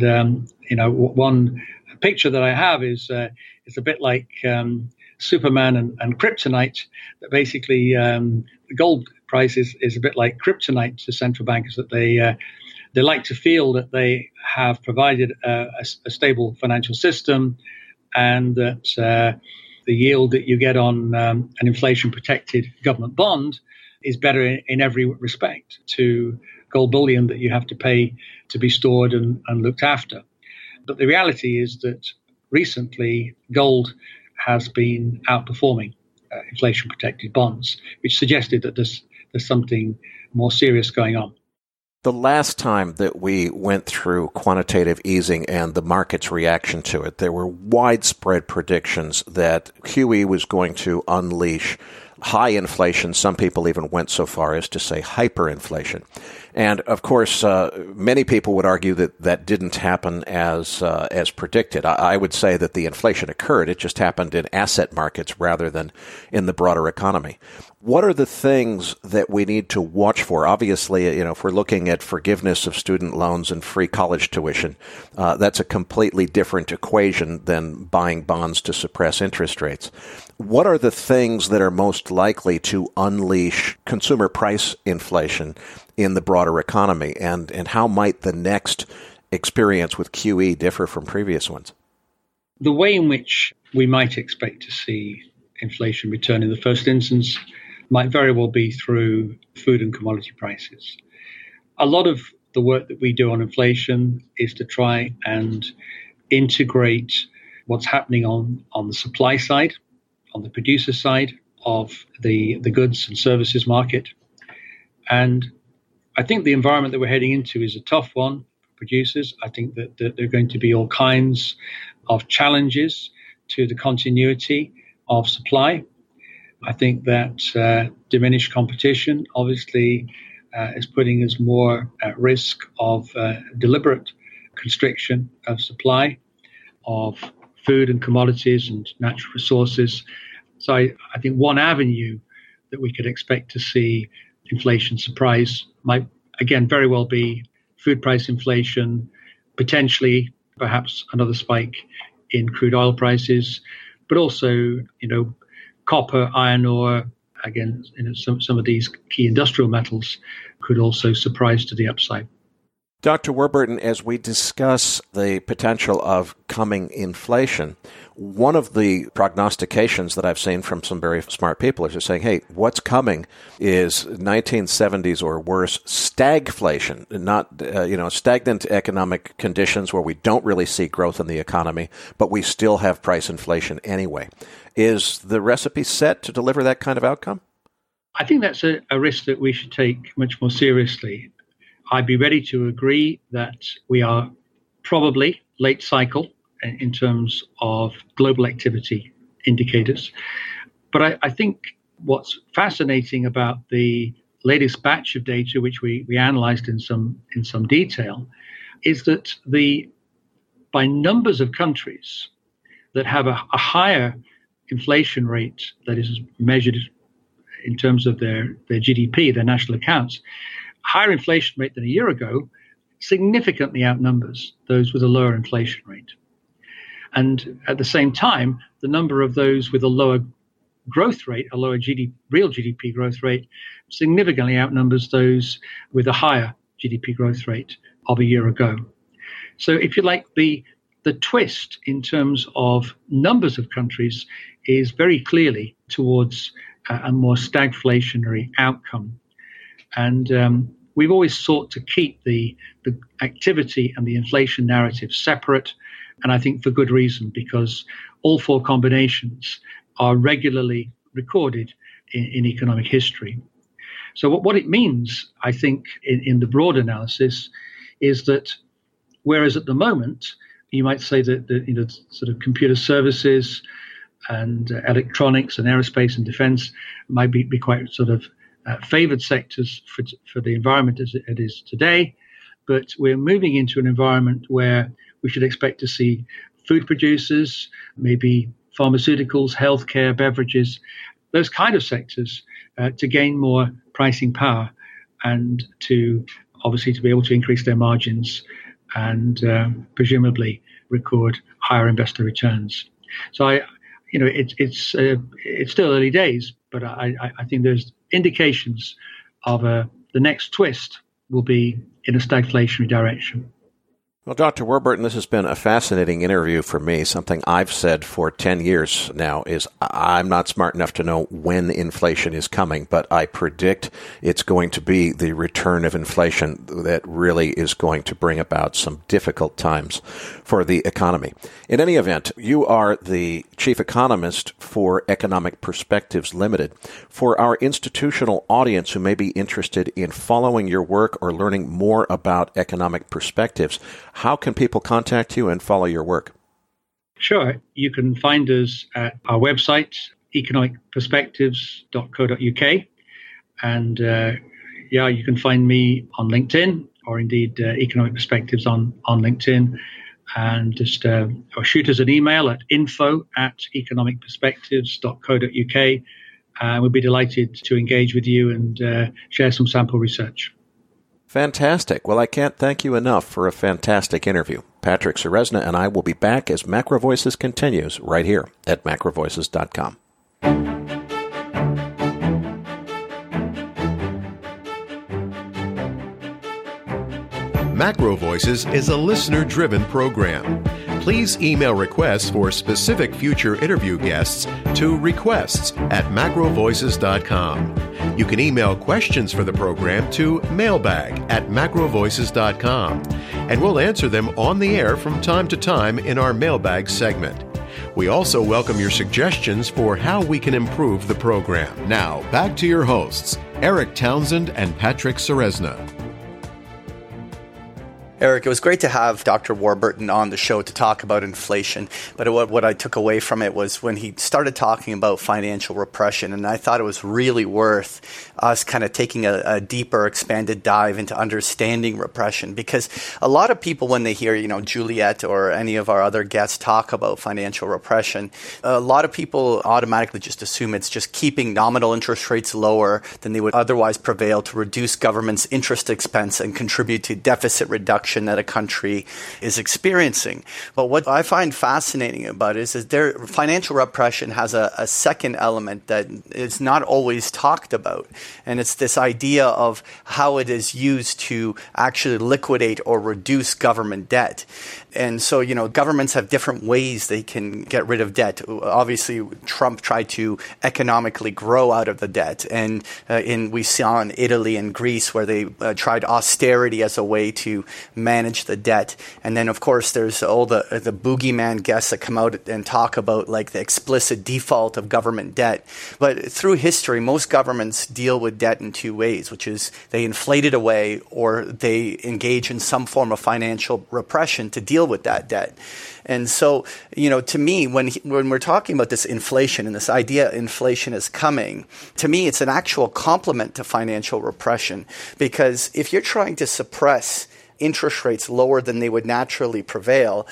one picture that I have is it's a bit like Superman and kryptonite, that basically the gold price is a bit like kryptonite to central bankers, that they like to feel that they have provided a stable financial system, and that the yield that you get on an inflation-protected government bond is better in every respect to gold bullion that you have to pay to be stored and looked after. But the reality is that recently gold has been outperforming inflation-protected bonds, which suggested that there's something more serious going on. The last time that we went through quantitative easing and the market's reaction to it, there were widespread predictions that QE was going to unleash high inflation. Some people even went so far as to say hyperinflation. And of course, many people would argue that that didn't happen as predicted. I would say that the inflation occurred. It just happened in asset markets rather than in the broader economy. What are the things that we need to watch for? Obviously, if we're looking at forgiveness of student loans and free college tuition, that's a completely different equation than buying bonds to suppress interest rates. What are the things that are most likely to unleash consumer price inflation in the broader economy? And how might the next experience with QE differ from previous ones? The way in which we might expect to see inflation return in the first instance might very well be through food and commodity prices. A lot of the work that we do on inflation is to try and integrate what's happening on the supply side, on the producer side of the goods and services market. And I think the environment that we're heading into is a tough one for producers. I think that there are going to be all kinds of challenges to the continuity of supply. I think that diminished competition obviously is putting us more at risk of deliberate constriction of supply of food and commodities and natural resources. So I think one avenue that we could expect to see inflation surprise might, again, very well be food price inflation, potentially perhaps another spike in crude oil prices, but also, copper, iron ore, again, some of these key industrial metals could also surprise to the upside. Dr. Warburton, as we discuss the potential of coming inflation, one of the prognostications that I've seen from some very smart people is just saying, hey, what's coming is 1970s or worse stagflation, not stagnant economic conditions where we don't really see growth in the economy, but we still have price inflation anyway. Is the recipe set to deliver that kind of outcome? I think that's a risk that we should take much more seriously. I'd be ready to agree that we are probably late cycle in terms of global activity indicators. But I think what's fascinating about the latest batch of data, which we analyzed in some detail, is that by numbers of countries that have a higher inflation rate that is measured in terms of their GDP, their national accounts, higher inflation rate than a year ago significantly outnumbers those with a lower inflation rate. And at the same time, the number of those with a lower growth rate, a lower real GDP growth rate, significantly outnumbers those with a higher GDP growth rate of a year ago. So if you like, the twist in terms of numbers of countries is very clearly towards a more stagflationary outcome. And we've always sought to keep the activity and the inflation narrative separate, and I think for good reason, because all four combinations are regularly recorded in economic history. So what it means, I think, in the broad analysis, is that whereas at the moment you might say that sort of computer services and electronics and aerospace and defense might be quite sort of favored sectors for the environment as it is today, but we're moving into an environment where we should expect to see food producers, maybe pharmaceuticals, healthcare, beverages, those kind of sectors to gain more pricing power and to obviously to be able to increase their margins and presumably record higher investor returns. So it's still early days, but I think there's indications of the next twist will be in a stagflationary direction. Well, Dr. Warburton, this has been a fascinating interview for me. Something I've said for 10 years now is I'm not smart enough to know when inflation is coming, but I predict it's going to be the return of inflation that really is going to bring about some difficult times for the economy. In any event, you are the chief economist for Economic Perspectives Limited. For our institutional audience who may be interested in following your work or learning more about economic perspectives, how can people contact you and follow your work? Sure. You can find us at our website, economicperspectives.co.uk. And you can find me on LinkedIn or indeed Economic Perspectives on LinkedIn. And just or shoot us an email at info@economicperspectives.co.uk. And we'll be delighted to engage with you and share some sample research. Fantastic. Well, I can't thank you enough for a fantastic interview. Patrick Ceresna and I will be back as Macro Voices continues right here at macrovoices.com. Macro Voices is a listener-driven program. Please email requests for specific future interview guests to requests@macrovoices.com. You can email questions for the program to mailbag@macrovoices.com, and we'll answer them on the air from time to time in our mailbag segment. We also welcome your suggestions for how we can improve the program. Now, back to your hosts, Eric Townsend and Patrick Ceresna. Eric, it was great to have Dr. Warburton on the show to talk about inflation, but what I took away from it was when he started talking about financial repression, and I thought it was really worth us kind of taking a deeper, expanded dive into understanding repression, because a lot of people, when they hear, Juliet or any of our other guests talk about financial repression, a lot of people automatically just assume it's just keeping nominal interest rates lower than they would otherwise prevail to reduce government's interest expense and contribute to deficit reduction that a country is experiencing. But what I find fascinating about it is financial repression has a second element that is not always talked about. And it's this idea of how it is used to actually liquidate or reduce government debt. And so, governments have different ways they can get rid of debt. Obviously, Trump tried to economically grow out of the debt. And we saw in Italy and Greece where they tried austerity as a way to manage the debt. And then, of course, there's all the boogeyman guests that come out and talk about like the explicit default of government debt. But through history, most governments deal with debt in two ways, which is they inflate it away or they engage in some form of financial repression to deal with that debt. And so, to me, when we're talking about this inflation and this idea inflation is coming, to me, it's an actual complement to financial repression, because if you're trying to suppress interest rates lower than they would naturally prevail,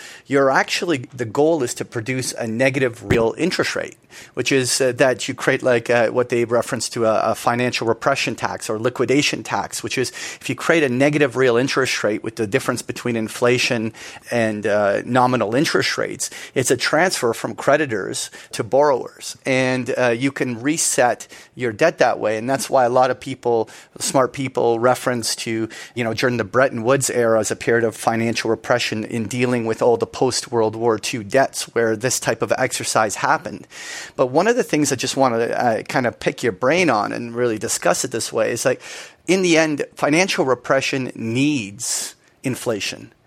the goal is to produce a negative real interest rate, which is that you create like what they reference to a financial repression tax or liquidation tax, which is if you create a negative real interest rate with the difference between inflation and nominal interest rates, it's a transfer from creditors to borrowers. And you can reset your debt that way. And that's why a lot of people, smart people, reference to, during the Bretton Woods era as a period of financial repression in dealing with all the post-World War II debts where this type of exercise happened. But one of the things I just want to kind of pick your brain on and really discuss it this way is like, in the end, financial repression needs inflation.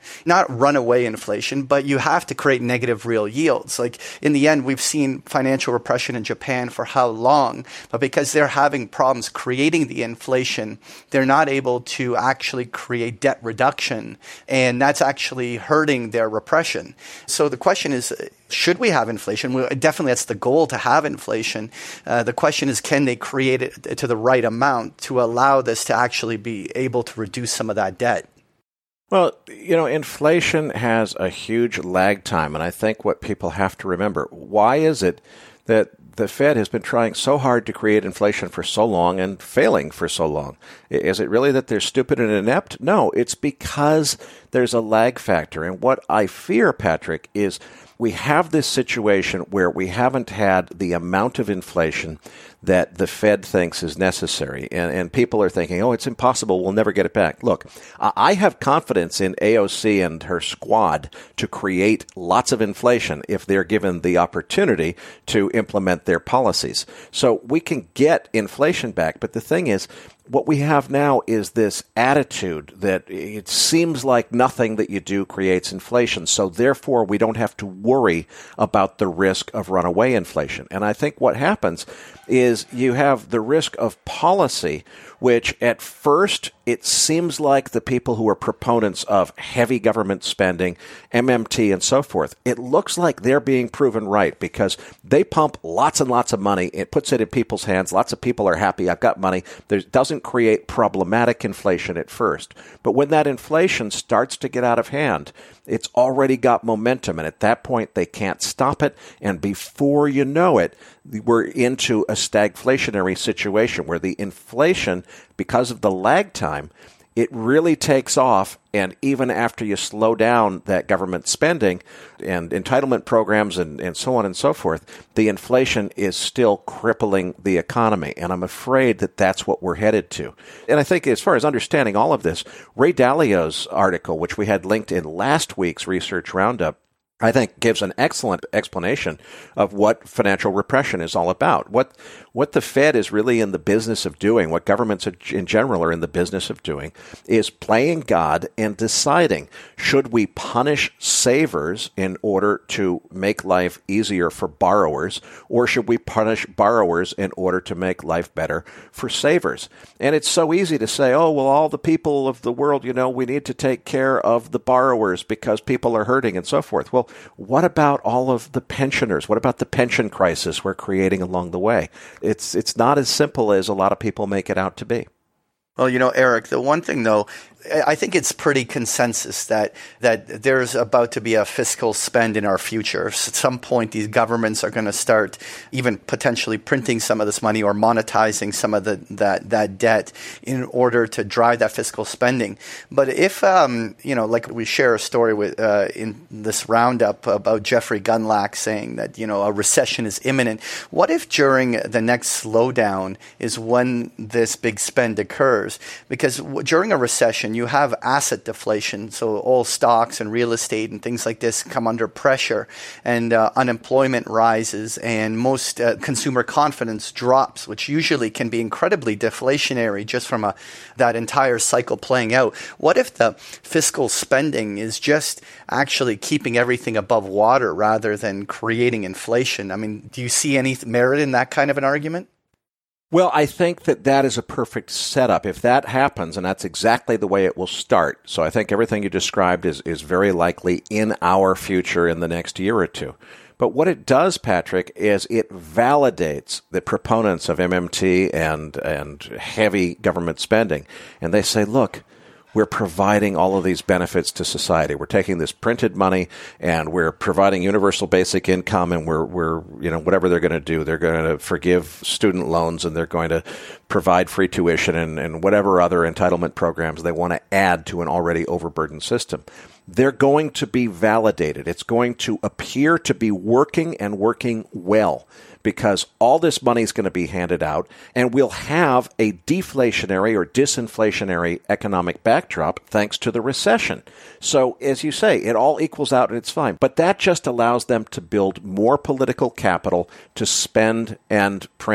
not runaway inflation, but you have to create negative real yields. Like in the end, we've seen financial repression in Japan for how long, but because they're having problems creating the inflation, they're not able to actually create debt reduction, and that's actually hurting their repression. So the question is, should we have inflation? Definitely that's the goal, to have inflation. The question is, can they create it to the right amount to allow this to actually be able to reduce some of that debt? Well, inflation has a huge lag time, and I think what people have to remember, why is it that the Fed has been trying so hard to create inflation for so long and failing for so long? Is it really that they're stupid and inept? No, it's because there's a lag factor. And what I fear, Patrick, is we have this situation where we haven't had the amount of inflation that the Fed thinks is necessary. And people are thinking, oh, it's impossible, we'll never get it back. Look, I have confidence in AOC and her squad to create lots of inflation if they're given the opportunity to implement their policies. So we can get inflation back. But the thing is, what we have now is this attitude that it seems like nothing that you do creates inflation. So therefore, we don't have to worry about the risk of runaway inflation. And I think what happens is you have the risk of policy, which at first it seems like the people who are proponents of heavy government spending, MMT and so forth, it looks like they're being proven right because they pump lots and lots of money. It puts it in people's hands. Lots of people are happy. I've got money. It doesn't create problematic inflation at first. But when that inflation starts to get out of hand, it's already got momentum. And at that point, they can't stop it. And before you know it, we're into a stagflationary situation where the inflation, because of the lag time, it really takes off. And even after you slow down that government spending and entitlement programs and so on and so forth, the inflation is still crippling the economy. And I'm afraid that that's what we're headed to. And I think as far as understanding all of this, Ray Dalio's article, which we had linked in last week's Research Roundup, I think gives an excellent explanation of what financial repression is all about. What the Fed is really in the business of doing, what governments in general are in the business of doing, is playing God and deciding, should we punish savers in order to make life easier for borrowers, or should we punish borrowers in order to make life better for savers? And it's so easy to say, oh, well, all the people of the world, we need to take care of the borrowers because people are hurting and so forth. Well, what about all of the pensioners? What about the pension crisis we're creating along the way? It's not as simple as a lot of people make it out to be. Well, Eric, the one thing, though, I think it's pretty consensus that there's about to be a fiscal spend in our future. At some point, these governments are going to start even potentially printing some of this money or monetizing some of that debt in order to drive that fiscal spending. But if, like we share a story with in this roundup about Jeffrey Gundlach saying that, a recession is imminent. What if during the next slowdown is when this big spend occurs? Because during a recession, you have asset deflation, so all stocks and real estate and things like this come under pressure, and unemployment rises, and most consumer confidence drops, which usually can be incredibly deflationary just from that entire cycle playing out. What if the fiscal spending is just actually keeping everything above water rather than creating inflation? I mean, do you see any merit in that kind of an argument? Well, I think that is a perfect setup. If that happens, and that's exactly the way it will start, so I think everything you described is very likely in our future in the next year or two. But what it does, Patrick, is it validates the proponents of MMT and heavy government spending. And they say, look, we're providing all of these benefits to society. We're taking this printed money and we're providing universal basic income, and we're whatever they're going to do, they're going to forgive student loans, and they're going to provide free tuition and whatever other entitlement programs they want to add to an already overburdened system. They're going to be validated. It's going to appear to be working and working well, because all this money is going to be handed out, and we'll have a deflationary or disinflationary economic backdrop thanks to the recession. So, as you say, it all equals out and it's fine. But that just allows them to build more political capital to spend and print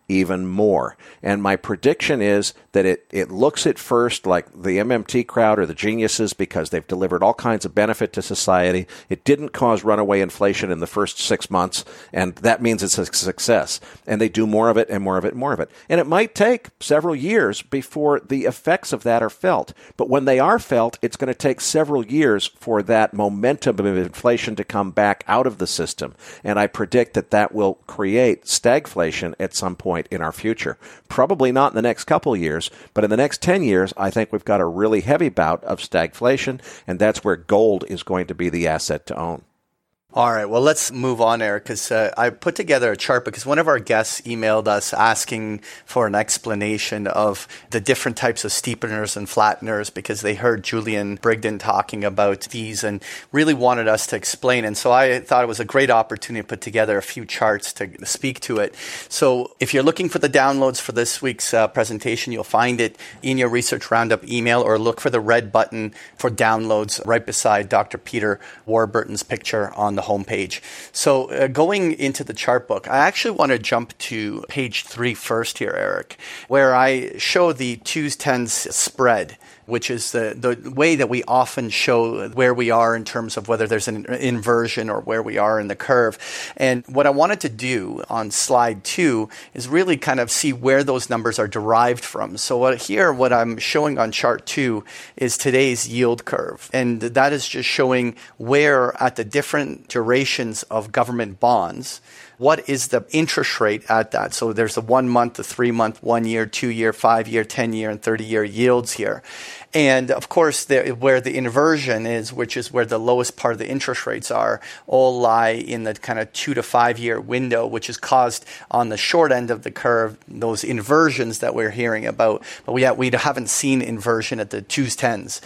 even more. And my prediction is that it looks at first like the MMT crowd or the geniuses because they've delivered all kinds of benefit to society. It didn't cause runaway inflation in the first 6 months, and that means it's a success. And they do more of it and more of it and more of it. And it might take several years before the effects of that are felt. But when they are felt, it's going to take several years for that momentum of inflation to come back out of the system. And I predict that will create stagflation at some point in our future. Probably not in the next couple of years, but in the next 10 years, I think we've got a really heavy bout of stagflation, and that's where gold is going to be the asset to own. All right, well, let's move on, Eric, because I put together a chart because one of our guests emailed us asking for an explanation of the different types of steepeners and flatteners because they heard Julian Brigden talking about these and really wanted us to explain. And so I thought it was a great opportunity to put together a few charts to speak to it. So if you're looking for the downloads for this week's presentation, you'll find it in your Research Roundup email, or look for the red button for downloads right beside Dr. Peter Warburton's picture on the homepage. So going into the chart book, I actually want to jump to page 3 first here, Eric, where I show the 2s-10s spread, which is the way that we often show where we are in terms of whether there's an inversion or where we are in the curve. And what I wanted to do on slide 2 is really kind of see where those numbers are derived from. So what I'm showing on chart 2 is today's yield curve. And that is just showing where at the different durations of government bonds, what is the interest rate at that? So there's the 1 month, the 3 month, 1 year, 2 year, 5 year, 10 year, and 30 year yields here. And of course, where the inversion is, which is where the lowest part of the interest rates are, all lie in the kind of 2 to 5 year window, which is caused on the short end of the curve, those inversions that we're hearing about. But we haven't seen inversion at the 2s-10s.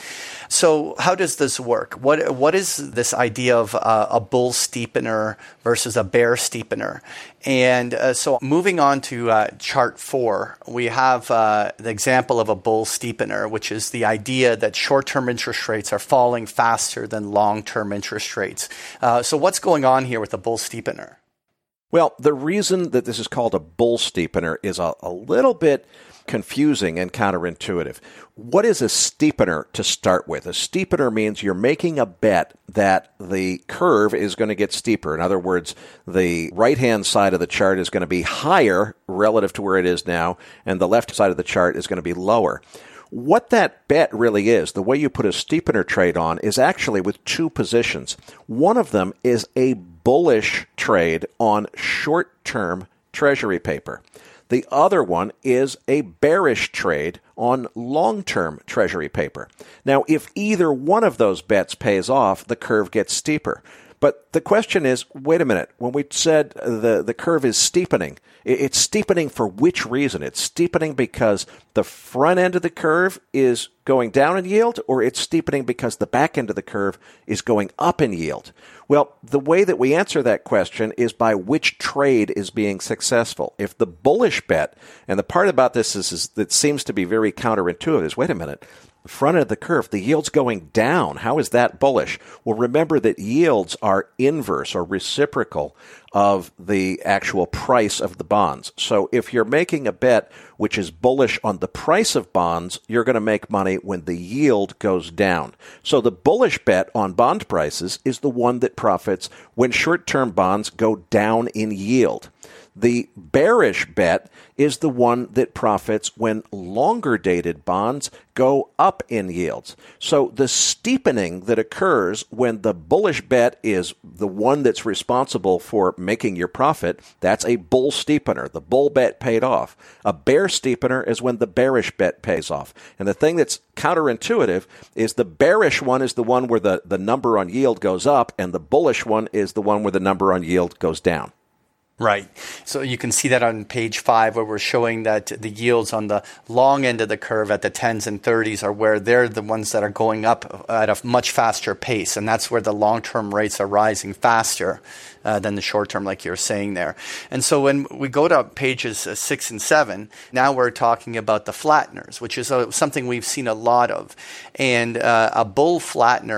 So how does this work? What is this idea of a bull steepener versus a bear steepener? And so moving on to chart 4, we have the example of a bull steepener, which is the idea that short-term interest rates are falling faster than long-term interest rates. So what's going on here with the bull steepener? Well, the reason that this is called a bull steepener is a little bit confusing and counterintuitive. What is a steepener to start with? A steepener means you're making a bet that the curve is going to get steeper. In other words, the right-hand side of the chart is going to be higher relative to where it is now, and the left side of the chart is going to be lower. What that bet really is, the way you put a steepener trade on, is actually with two positions. One of them is a bullish trade on short-term treasury paper. The other one is a bearish trade on long-term treasury paper. Now, if either one of those bets pays off, the curve gets steeper. But the question is, wait a minute, when we said the curve is steepening, it's steepening for which reason? It's steepening because the front end of the curve is going down in yield, or it's steepening because the back end of the curve is going up in yield? Well, the way that we answer that question is by which trade is being successful. If the bullish bet, and the part about this is that seems to be very counterintuitive, is, wait a minute, the front end of the curve, the yield's going down. How is that bullish? Well, remember that yields are inverse or reciprocal of the actual price of the bonds. So if you're making a bet which is bullish on the price of bonds, you're going to make money when the yield goes down. So the bullish bet on bond prices is the one that profits when short-term bonds go down in yield. The bearish bet is the one that profits when longer-dated bonds go up in yields. So the steepening that occurs when the bullish bet is the one that's responsible for making your profit, that's a bull steepener. The bull bet paid off. A bear steepener is when the bearish bet pays off. And the thing that's counterintuitive is the bearish one is the one where the number on yield goes up, and the bullish one is the one where the number on yield goes down. Right. So you can see that on page 5 where we're showing that the yields on the long end of the curve at the 10s and 30s are where they're the ones that are going up at a much faster pace. And that's where the long-term rates are rising faster than the short-term, like you're saying there. And so when we go to pages 6 and 7, now we're talking about the flatteners, which is something we've seen a lot of. And a bull flattener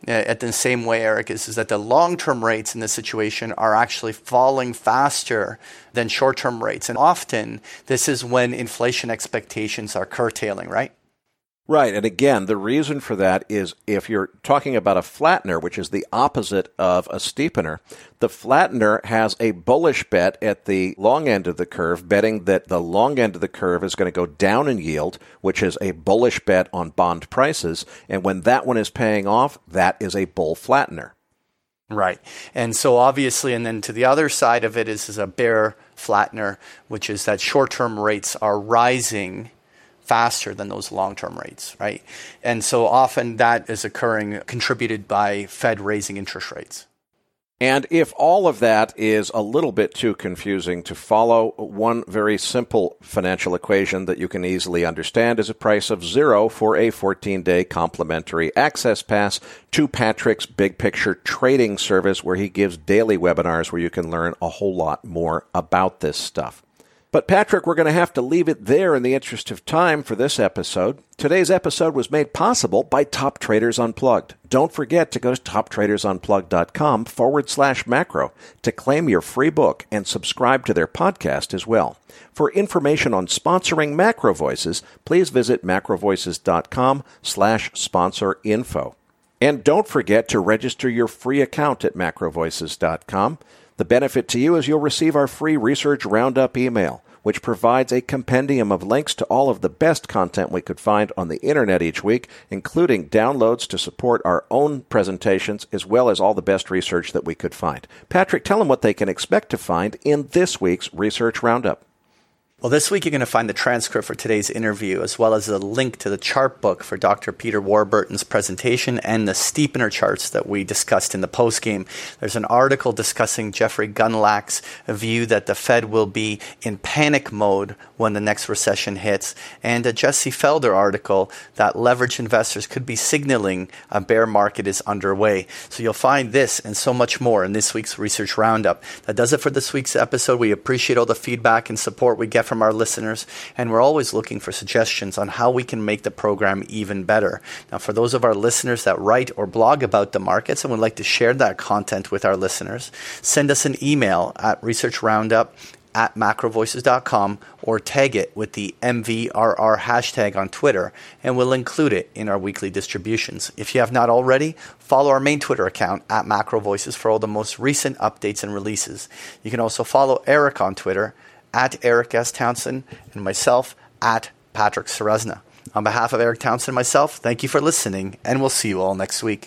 at the same way, Eric, is that the long-term rates in this situation are actually falling faster than short-term rates. And often, this is when inflation expectations are curtailing, right? Right. And again, the reason for that is if you're talking about a flattener, which is the opposite of a steepener, the flattener has a bullish bet at the long end of the curve, betting that the long end of the curve is going to go down in yield, which is a bullish bet on bond prices. And when that one is paying off, that is a bull flattener. Right. And so obviously, and then to the other side of it is a bear flattener, which is that short-term rates are rising faster than those long-term rates, right? And so often that is occurring, contributed by Fed raising interest rates. And if all of that is a little bit too confusing to follow, one very simple financial equation that you can easily understand is a price of 0 for a 14-day complimentary access pass to Patrick's Big Picture Trading Service, where he gives daily webinars where you can learn a whole lot more about this stuff. But Patrick, we're going to have to leave it there in the interest of time for this episode. Today's episode was made possible by Top Traders Unplugged. Don't forget to go to toptradersunplugged.com/macro to claim your free book and subscribe to their podcast as well. For information on sponsoring Macro Voices, please visit macrovoices.com/sponsor-info. And don't forget to register your free account at macrovoices.com. The benefit to you is you'll receive our free Research Roundup email, which provides a compendium of links to all of the best content we could find on the internet each week, including downloads to support our own presentations, as well as all the best research that we could find. Patrick, tell them what they can expect to find in this week's Research Roundup. Well, this week you're going to find the transcript for today's interview, as well as a link to the chart book for Dr. Peter Warburton's presentation and the steepener charts that we discussed in the postgame. There's an article discussing Jeffrey Gundlach's view that the Fed will be in panic mode when the next recession hits, and a Jesse Felder article that leveraged investors could be signaling a bear market is underway. So you'll find this and so much more in this week's Research Roundup. That does it for this week's episode. We appreciate all the feedback and support we get from our listeners, and we're always looking for suggestions on how we can make the program even better. Now, for those of our listeners that write or blog about the markets and would like to share that content with our listeners, send us an email at researchroundup@macrovoices.com or tag it with the MVRR hashtag on Twitter, and we'll include it in our weekly distributions. If you have not already, follow our main Twitter account at MacroVoices for all the most recent updates and releases. You can also follow Eric on Twitter at Eric S. Townsend, and myself at Patrick Ceresna. On behalf of Eric Townsend and myself, thank you for listening, and we'll see you all next week.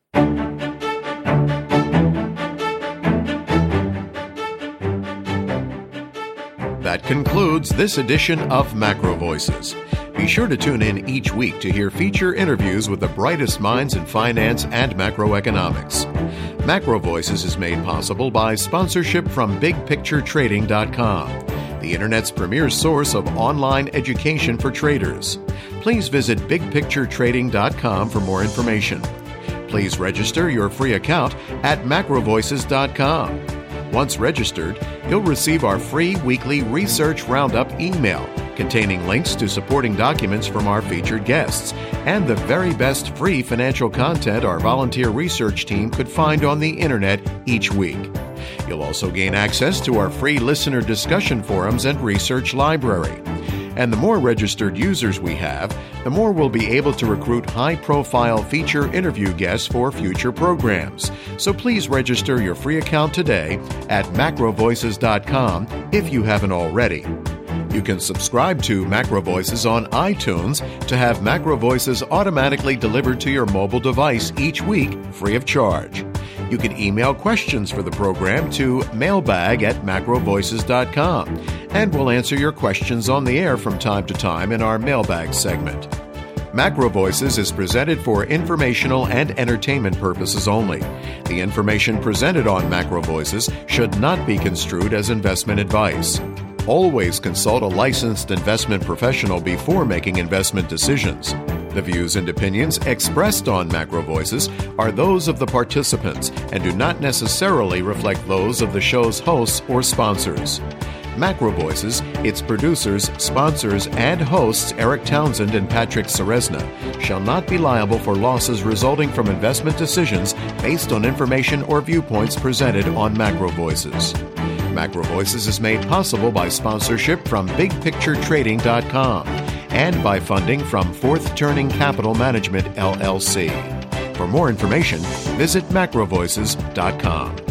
That concludes this edition of Macro Voices. Be sure to tune in each week to hear feature interviews with the brightest minds in finance and macroeconomics. Macro Voices is made possible by sponsorship from BigPictureTrading.com, the Internet's premier source of online education for traders. Please visit BigPictureTrading.com for more information. Please register your free account at MacroVoices.com. Once registered, you'll receive our free weekly Research Roundup email containing links to supporting documents from our featured guests and the very best free financial content our volunteer research team could find on the internet each week. You'll also gain access to our free listener discussion forums and research library. And the more registered users we have, the more we'll be able to recruit high-profile feature interview guests for future programs. So please register your free account today at macrovoices.com if you haven't already. You can subscribe to Macro Voices on iTunes to have Macro Voices automatically delivered to your mobile device each week free of charge. You can email questions for the program to mailbag@macrovoices.com, and we'll answer your questions on the air from time to time in our mailbag segment. Macro Voices is presented for informational and entertainment purposes only. The information presented on Macro Voices should not be construed as investment advice. Always consult a licensed investment professional before making investment decisions. The views and opinions expressed on Macro Voices are those of the participants and do not necessarily reflect those of the show's hosts or sponsors. Macro Voices Its producers, sponsors, and hosts, Eric Townsend and Patrick Ceresna, shall not be liable for losses resulting from investment decisions based on information or viewpoints presented on Macro Voices. Macro Voices is made possible by sponsorship from BigPictureTrading.com and by funding from Fourth Turning Capital Management, LLC. For more information, visit macrovoices.com.